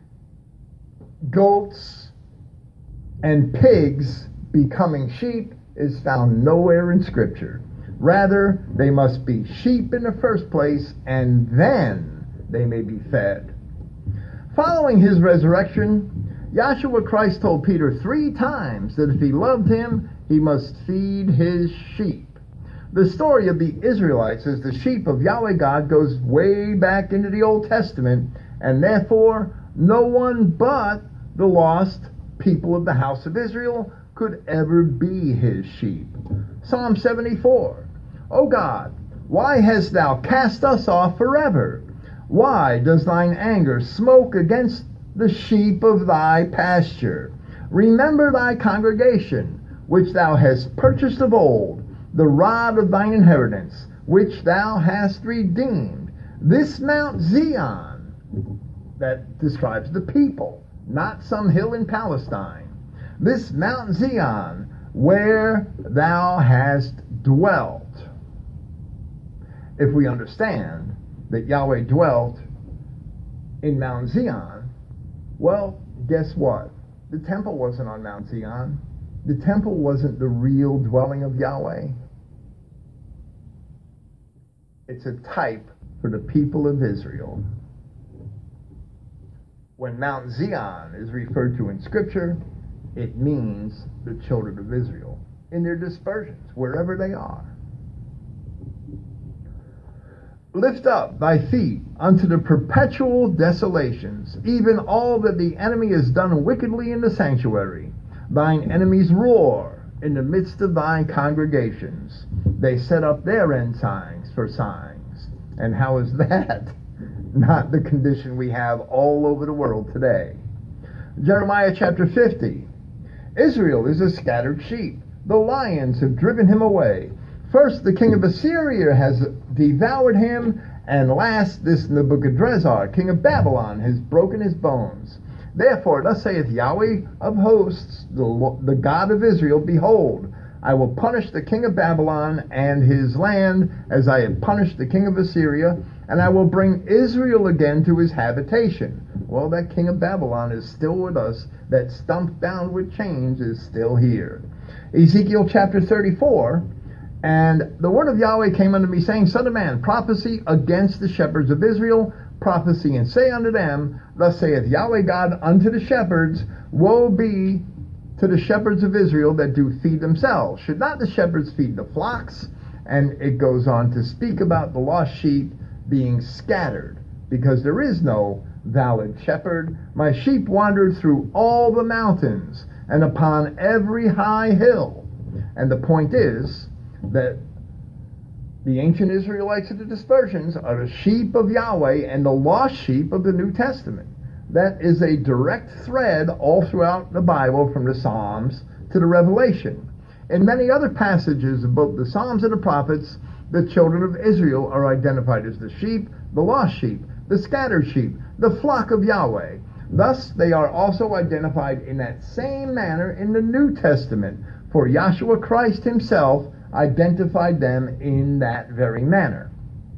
goats, and pigs becoming sheep is found nowhere in Scripture. Rather, they must be sheep in the first place, and then they may be fed. Following his resurrection, Yahshua Christ told Peter three times that if he loved him, he must feed his sheep. The story of the Israelites as the sheep of Yahweh God goes way back into the Old Testament, and therefore no one but the lost people of the house of Israel could ever be his sheep. Psalm seventy-four. O God, why hast thou cast us off forever? Why does thine anger smoke against the sheep of thy pasture? Remember thy congregation, which thou hast purchased of old, the rod of thine inheritance, which thou hast redeemed. This Mount Zion, that describes the people, not some hill in Palestine. This Mount Zion, where thou hast dwelt. If we understand that Yahweh dwelt in Mount Zion, well, guess what? The temple wasn't on Mount Zion. The temple wasn't the real dwelling of Yahweh. It's a type for the people of Israel. When Mount Zion is referred to in Scripture, it means the children of Israel in their dispersions, wherever they are. Lift up thy feet unto the perpetual desolations, even all that the enemy has done wickedly in the sanctuary. Thine enemies roar, in the midst of thine congregations. They set up their ensigns for signs. And how is that not the condition we have all over the world today? Jeremiah chapter fifty. Israel is a scattered sheep. The lions have driven him away. First, the king of Assyria has devoured him, and last, this Nebuchadrezzar, king of Babylon, has broken his bones. Therefore, thus saith Yahweh of hosts, the, the God of Israel, behold, I will punish the king of Babylon and his land as I have punished the king of Assyria, and I will bring Israel again to his habitation. Well, that king of Babylon is still with us. That stumped down with chains is still here. Ezekiel chapter thirty-four, and the word of Yahweh came unto me, saying, Son of man, prophecy against the shepherds of Israel, prophecy, and say unto them, Thus saith Yahweh God unto the shepherds, Woe be to the shepherds of Israel that do feed themselves. Should not the shepherds feed the flocks? And it goes on to speak about the lost sheep being scattered, because there is no valid shepherd. My sheep wandered through all the mountains and upon every high hill. And the point is that the ancient Israelites of the dispersions are the sheep of Yahweh and the lost sheep of the New Testament. That is a direct thread all throughout the Bible, from the Psalms to the Revelation. In many other passages of both the Psalms and the prophets, the children of Israel are identified as the sheep, the lost sheep, the scattered sheep, the flock of Yahweh. Thus, they are also identified in that same manner in the New Testament, for Yahshua Christ himself identified them in that very manner.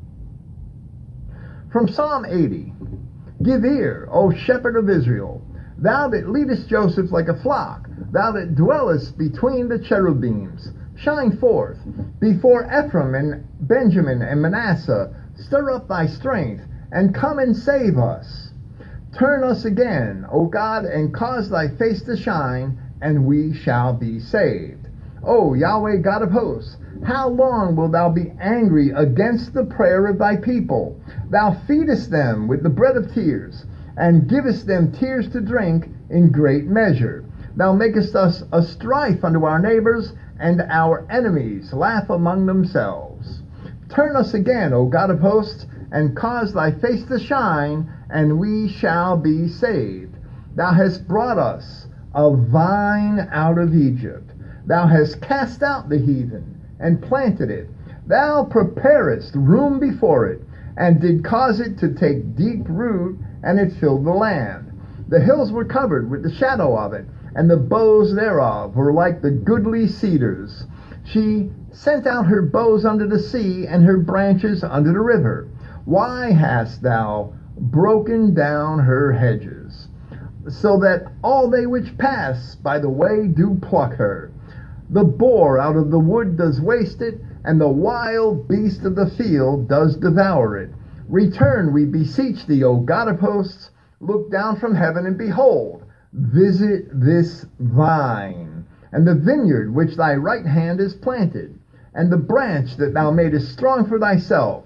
From Psalm eighty, Give ear, O shepherd of Israel, thou that leadest Joseph like a flock, thou that dwellest between the cherubims, shine forth before Ephraim and Benjamin and Manasseh, stir up thy strength, and come and save us. Turn us again, O God, and cause thy face to shine, and we shall be saved. O Yahweh God of hosts, how long wilt thou be angry against the prayer of thy people? Thou feedest them with the bread of tears, and givest them tears to drink in great measure. Thou makest us a strife unto our neighbors, and our enemies laugh among themselves. Turn us again, O God of hosts, and cause thy face to shine, and we shall be saved. Thou hast brought us a vine out of Egypt. Thou hast cast out the heathen, and planted it. Thou preparest room before it, and did cause it to take deep root, and it filled the land. The hills were covered with the shadow of it, and the boughs thereof were like the goodly cedars. She sent out her boughs unto the sea, and her branches unto the river. Why hast thou broken down her hedges, so that all they which pass by the way do pluck her? The boar out of the wood does waste it, and the wild beast of the field does devour it. Return, we beseech thee, O God of hosts, look down from heaven, and behold, visit this vine, and the vineyard which thy right hand is planted, and the branch that thou madest strong for thyself.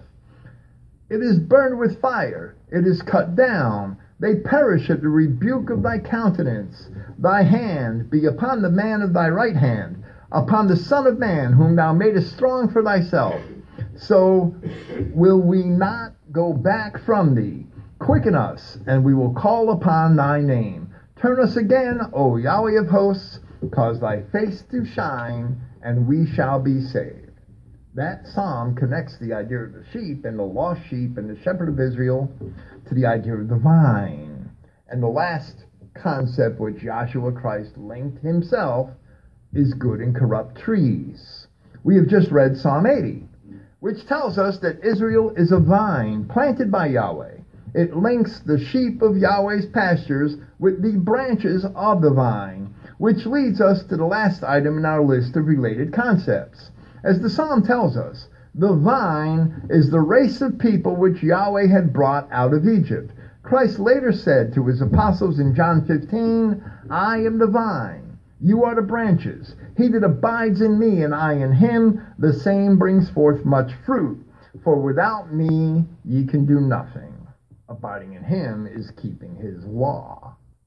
It is burned with fire, it is cut down, they perish at the rebuke of thy countenance. Thy hand be upon the man of thy right hand, upon the Son of Man, whom thou madest strong for thyself. So will we not go back from thee. Quicken us, and we will call upon thy name. Turn us again, O Yahweh of hosts, cause thy face to shine, and we shall be saved. That psalm connects the idea of the sheep and the lost sheep and the shepherd of Israel to the idea of the vine. And the last concept which Yahshua Christ linked himself is good and corrupt trees. We have just read Psalm eighty, which tells us that Israel is a vine planted by Yahweh. It links the sheep of Yahweh's pastures with the branches of the vine, which leads us to the last item in our list of related concepts. As the psalm tells us, the vine is the race of people which Yahweh had brought out of Egypt. Christ later said to his apostles in John fifteen, I am the vine, you are the branches. He that abides in me, and I in him, the same brings forth much fruit. For without me ye can do nothing. Abiding in him is keeping his law.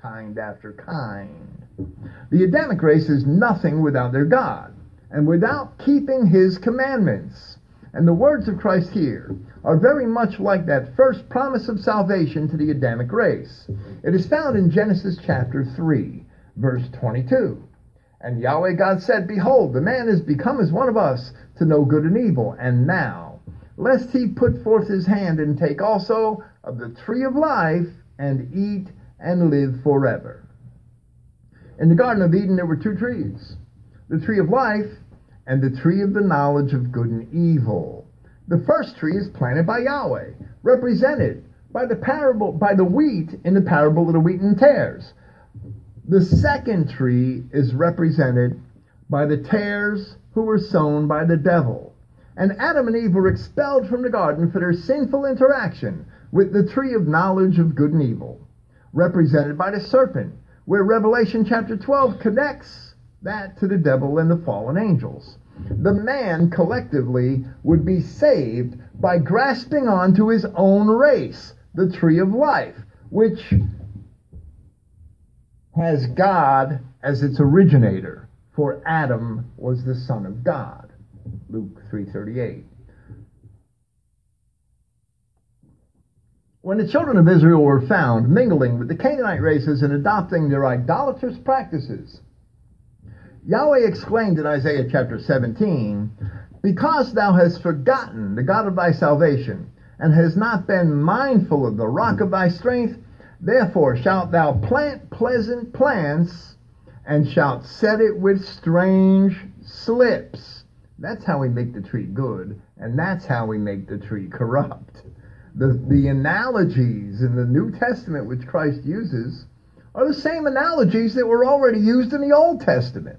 kind after kind. The Adamic race is nothing without their God, and without keeping his commandments. And the words of Christ here are very much like that first promise of salvation to the Adamic race. It is found in Genesis chapter three, verse twenty-two. And Yahweh God said, Behold, the man is become as one of us, to know good and evil. And now, lest he put forth his hand and take also of the tree of life, and eat and live forever. In the Garden of Eden there were two trees, the tree of life and the tree of the knowledge of good and evil. The first tree is planted by Yahweh, represented by the parable, by the wheat in the parable of the wheat and tares. The second tree is represented by the tares who were sown by the devil. And Adam and Eve were expelled from the garden for their sinful interaction with the tree of knowledge of good and evil, represented by the serpent, where Revelation chapter twelve connects that to the devil and the fallen angels. The man collectively would be saved by grasping onto his own race, the tree of life, which has God as its originator, for Adam was the son of God. Luke three thirty-eight. When the children of Israel were found mingling with the Canaanite races and adopting their idolatrous practices, Yahweh exclaimed in Isaiah chapter seventeen, Because thou hast forgotten the God of thy salvation, and hast not been mindful of the rock of thy strength, therefore shalt thou plant pleasant plants, and shalt set it with strange slips. That's how we make the tree good, and that's how we make the tree corrupt. The, the analogies in the New Testament which Christ uses are the same analogies that were already used in the Old Testament.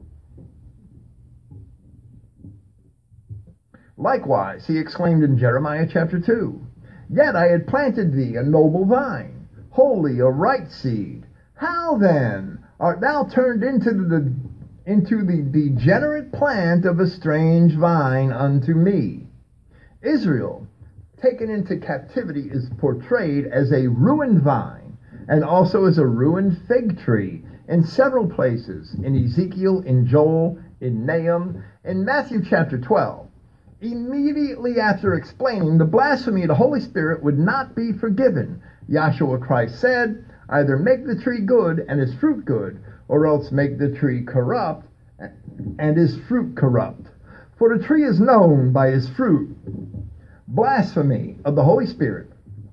Likewise, he exclaimed in Jeremiah chapter two, Yet I had planted thee a noble vine, holy, a right seed. How then art thou turned into the, into the degenerate plant of a strange vine unto me? Israel, taken into captivity, is portrayed as a ruined vine, and also as a ruined fig tree in several places, in Ezekiel, in Joel, in Nahum, in Matthew chapter twelve. Immediately after explaining the blasphemy of the Holy Spirit would not be forgiven, Yahshua Christ said, Either make the tree good and his fruit good, or else make the tree corrupt and his fruit corrupt. For the tree is known by his fruit. Blasphemy of the Holy Spirit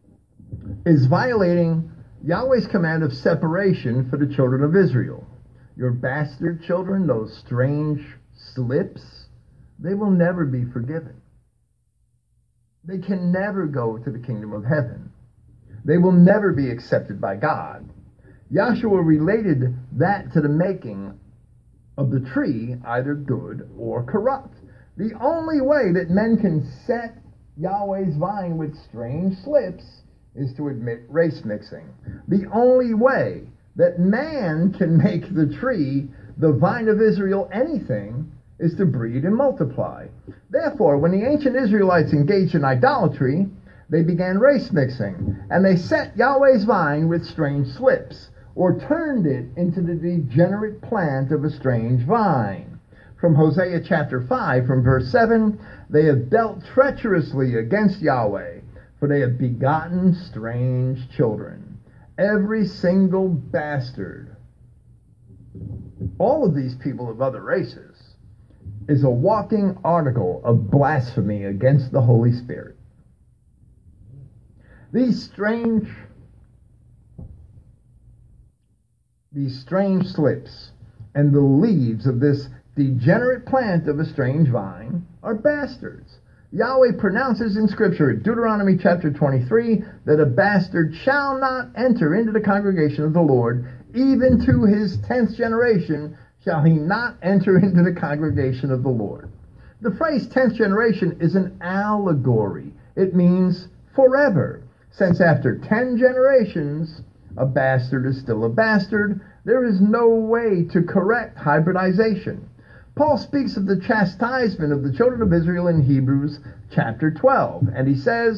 is violating Yahweh's command of separation for the children of Israel. Your bastard children, those strange slips, they will never be forgiven. They can never go to the kingdom of heaven. They will never be accepted by God. Yahshua related that to the making of the tree either good or corrupt. The only way that men can set Yahweh's vine with strange slips is to admit race mixing. The only way that man can make the tree, the vine of Israel, anything is to breed and multiply. Therefore, when the ancient Israelites engaged in idolatry, they began race mixing, and they set Yahweh's vine with strange slips, or turned it into the degenerate plant of a strange vine. From Hosea chapter five, from verse seven, they have dealt treacherously against Yahweh, for they have begotten strange children. Every single bastard, all of these people of other races, is a walking article of blasphemy against the Holy Spirit. These strange, these strange slips and the leaves of this degenerate plant of a strange vine are bastards. Yahweh pronounces in Scripture, in Deuteronomy chapter twenty-three, that a bastard shall not enter into the congregation of the Lord, even to his tenth generation shall he not enter into the congregation of the Lord. The phrase tenth generation is an allegory. It means forever. Since after ten generations, a bastard is still a bastard, there is no way to correct hybridization. Paul speaks of the chastisement of the children of Israel in Hebrews chapter twelve, and he says,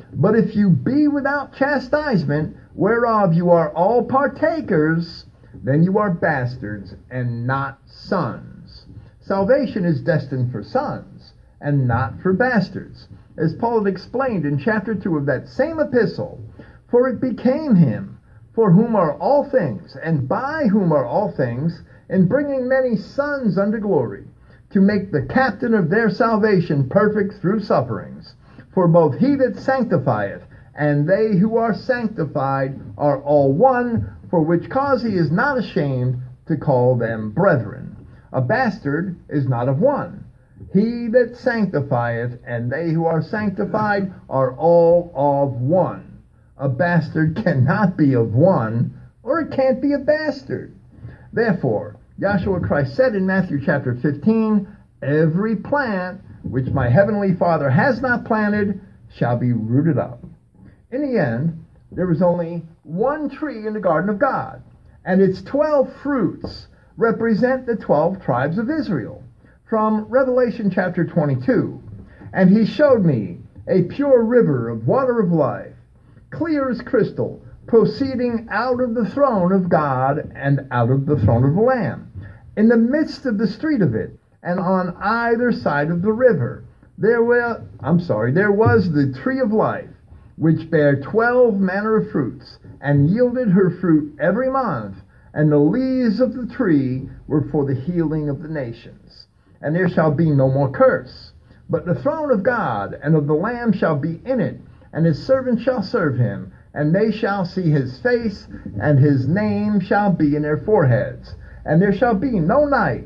But if you be without chastisement, whereof you are all partakers, then you are bastards and not sons. Salvation is destined for sons and not for bastards, as Paul had explained in chapter two of that same epistle. For it became him, for whom are all things, and by whom are all things, in bringing many sons unto glory, to make the captain of their salvation perfect through sufferings. For both he that sanctifieth and they who are sanctified are all one, for which cause he is not ashamed to call them brethren. A bastard is not of one. He that sanctifieth and they who are sanctified are all of one. A bastard cannot be of one, or it can't be a bastard. Therefore, Yahshua Christ said in Matthew chapter fifteen, every plant which my heavenly Father has not planted shall be rooted up. In the end, there was only one tree in the garden of God, and its twelve fruits represent the twelve tribes of Israel. From Revelation chapter twenty-two, and he showed me a pure river of water of life, clear as crystal, proceeding out of the throne of God and out of the throne of the Lamb. In the midst of the street of it, and on either side of the river, there were, I'm sorry, there was the tree of life, which bare twelve manner of fruits, and yielded her fruit every month, and the leaves of the tree were for the healing of the nations. And there shall be no more curse, but the throne of God and of the Lamb shall be in it, and his servants shall serve him, and they shall see his face, and his name shall be in their foreheads. And there shall be no night,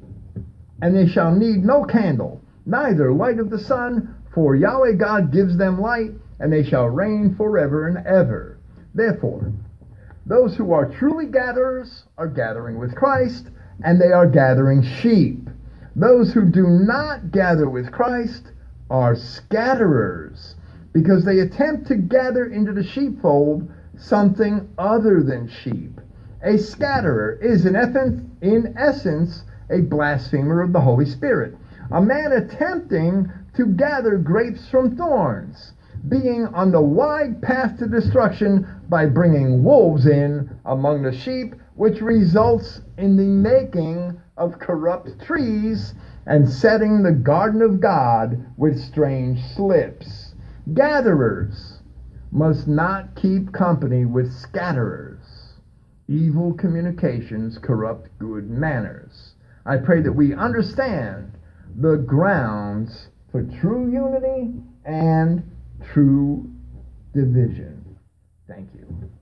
and they shall need no candle, neither light of the sun, for Yahweh God gives them light, and they shall reign forever and ever. Therefore, those who are truly gatherers are gathering with Christ, and they are gathering sheep. Those who do not gather with Christ are scatterers, because they attempt to gather into the sheepfold something other than sheep. A scatterer is in essence a blasphemer of the Holy Spirit, a man attempting to gather grapes from thorns, being on the wide path to destruction by bringing wolves in among the sheep, which results in the making of corrupt trees and setting the garden of God with strange slips. Gatherers must not keep company with scatterers. Evil communications corrupt good manners. I pray that we understand the grounds for true unity and true division. Thank you.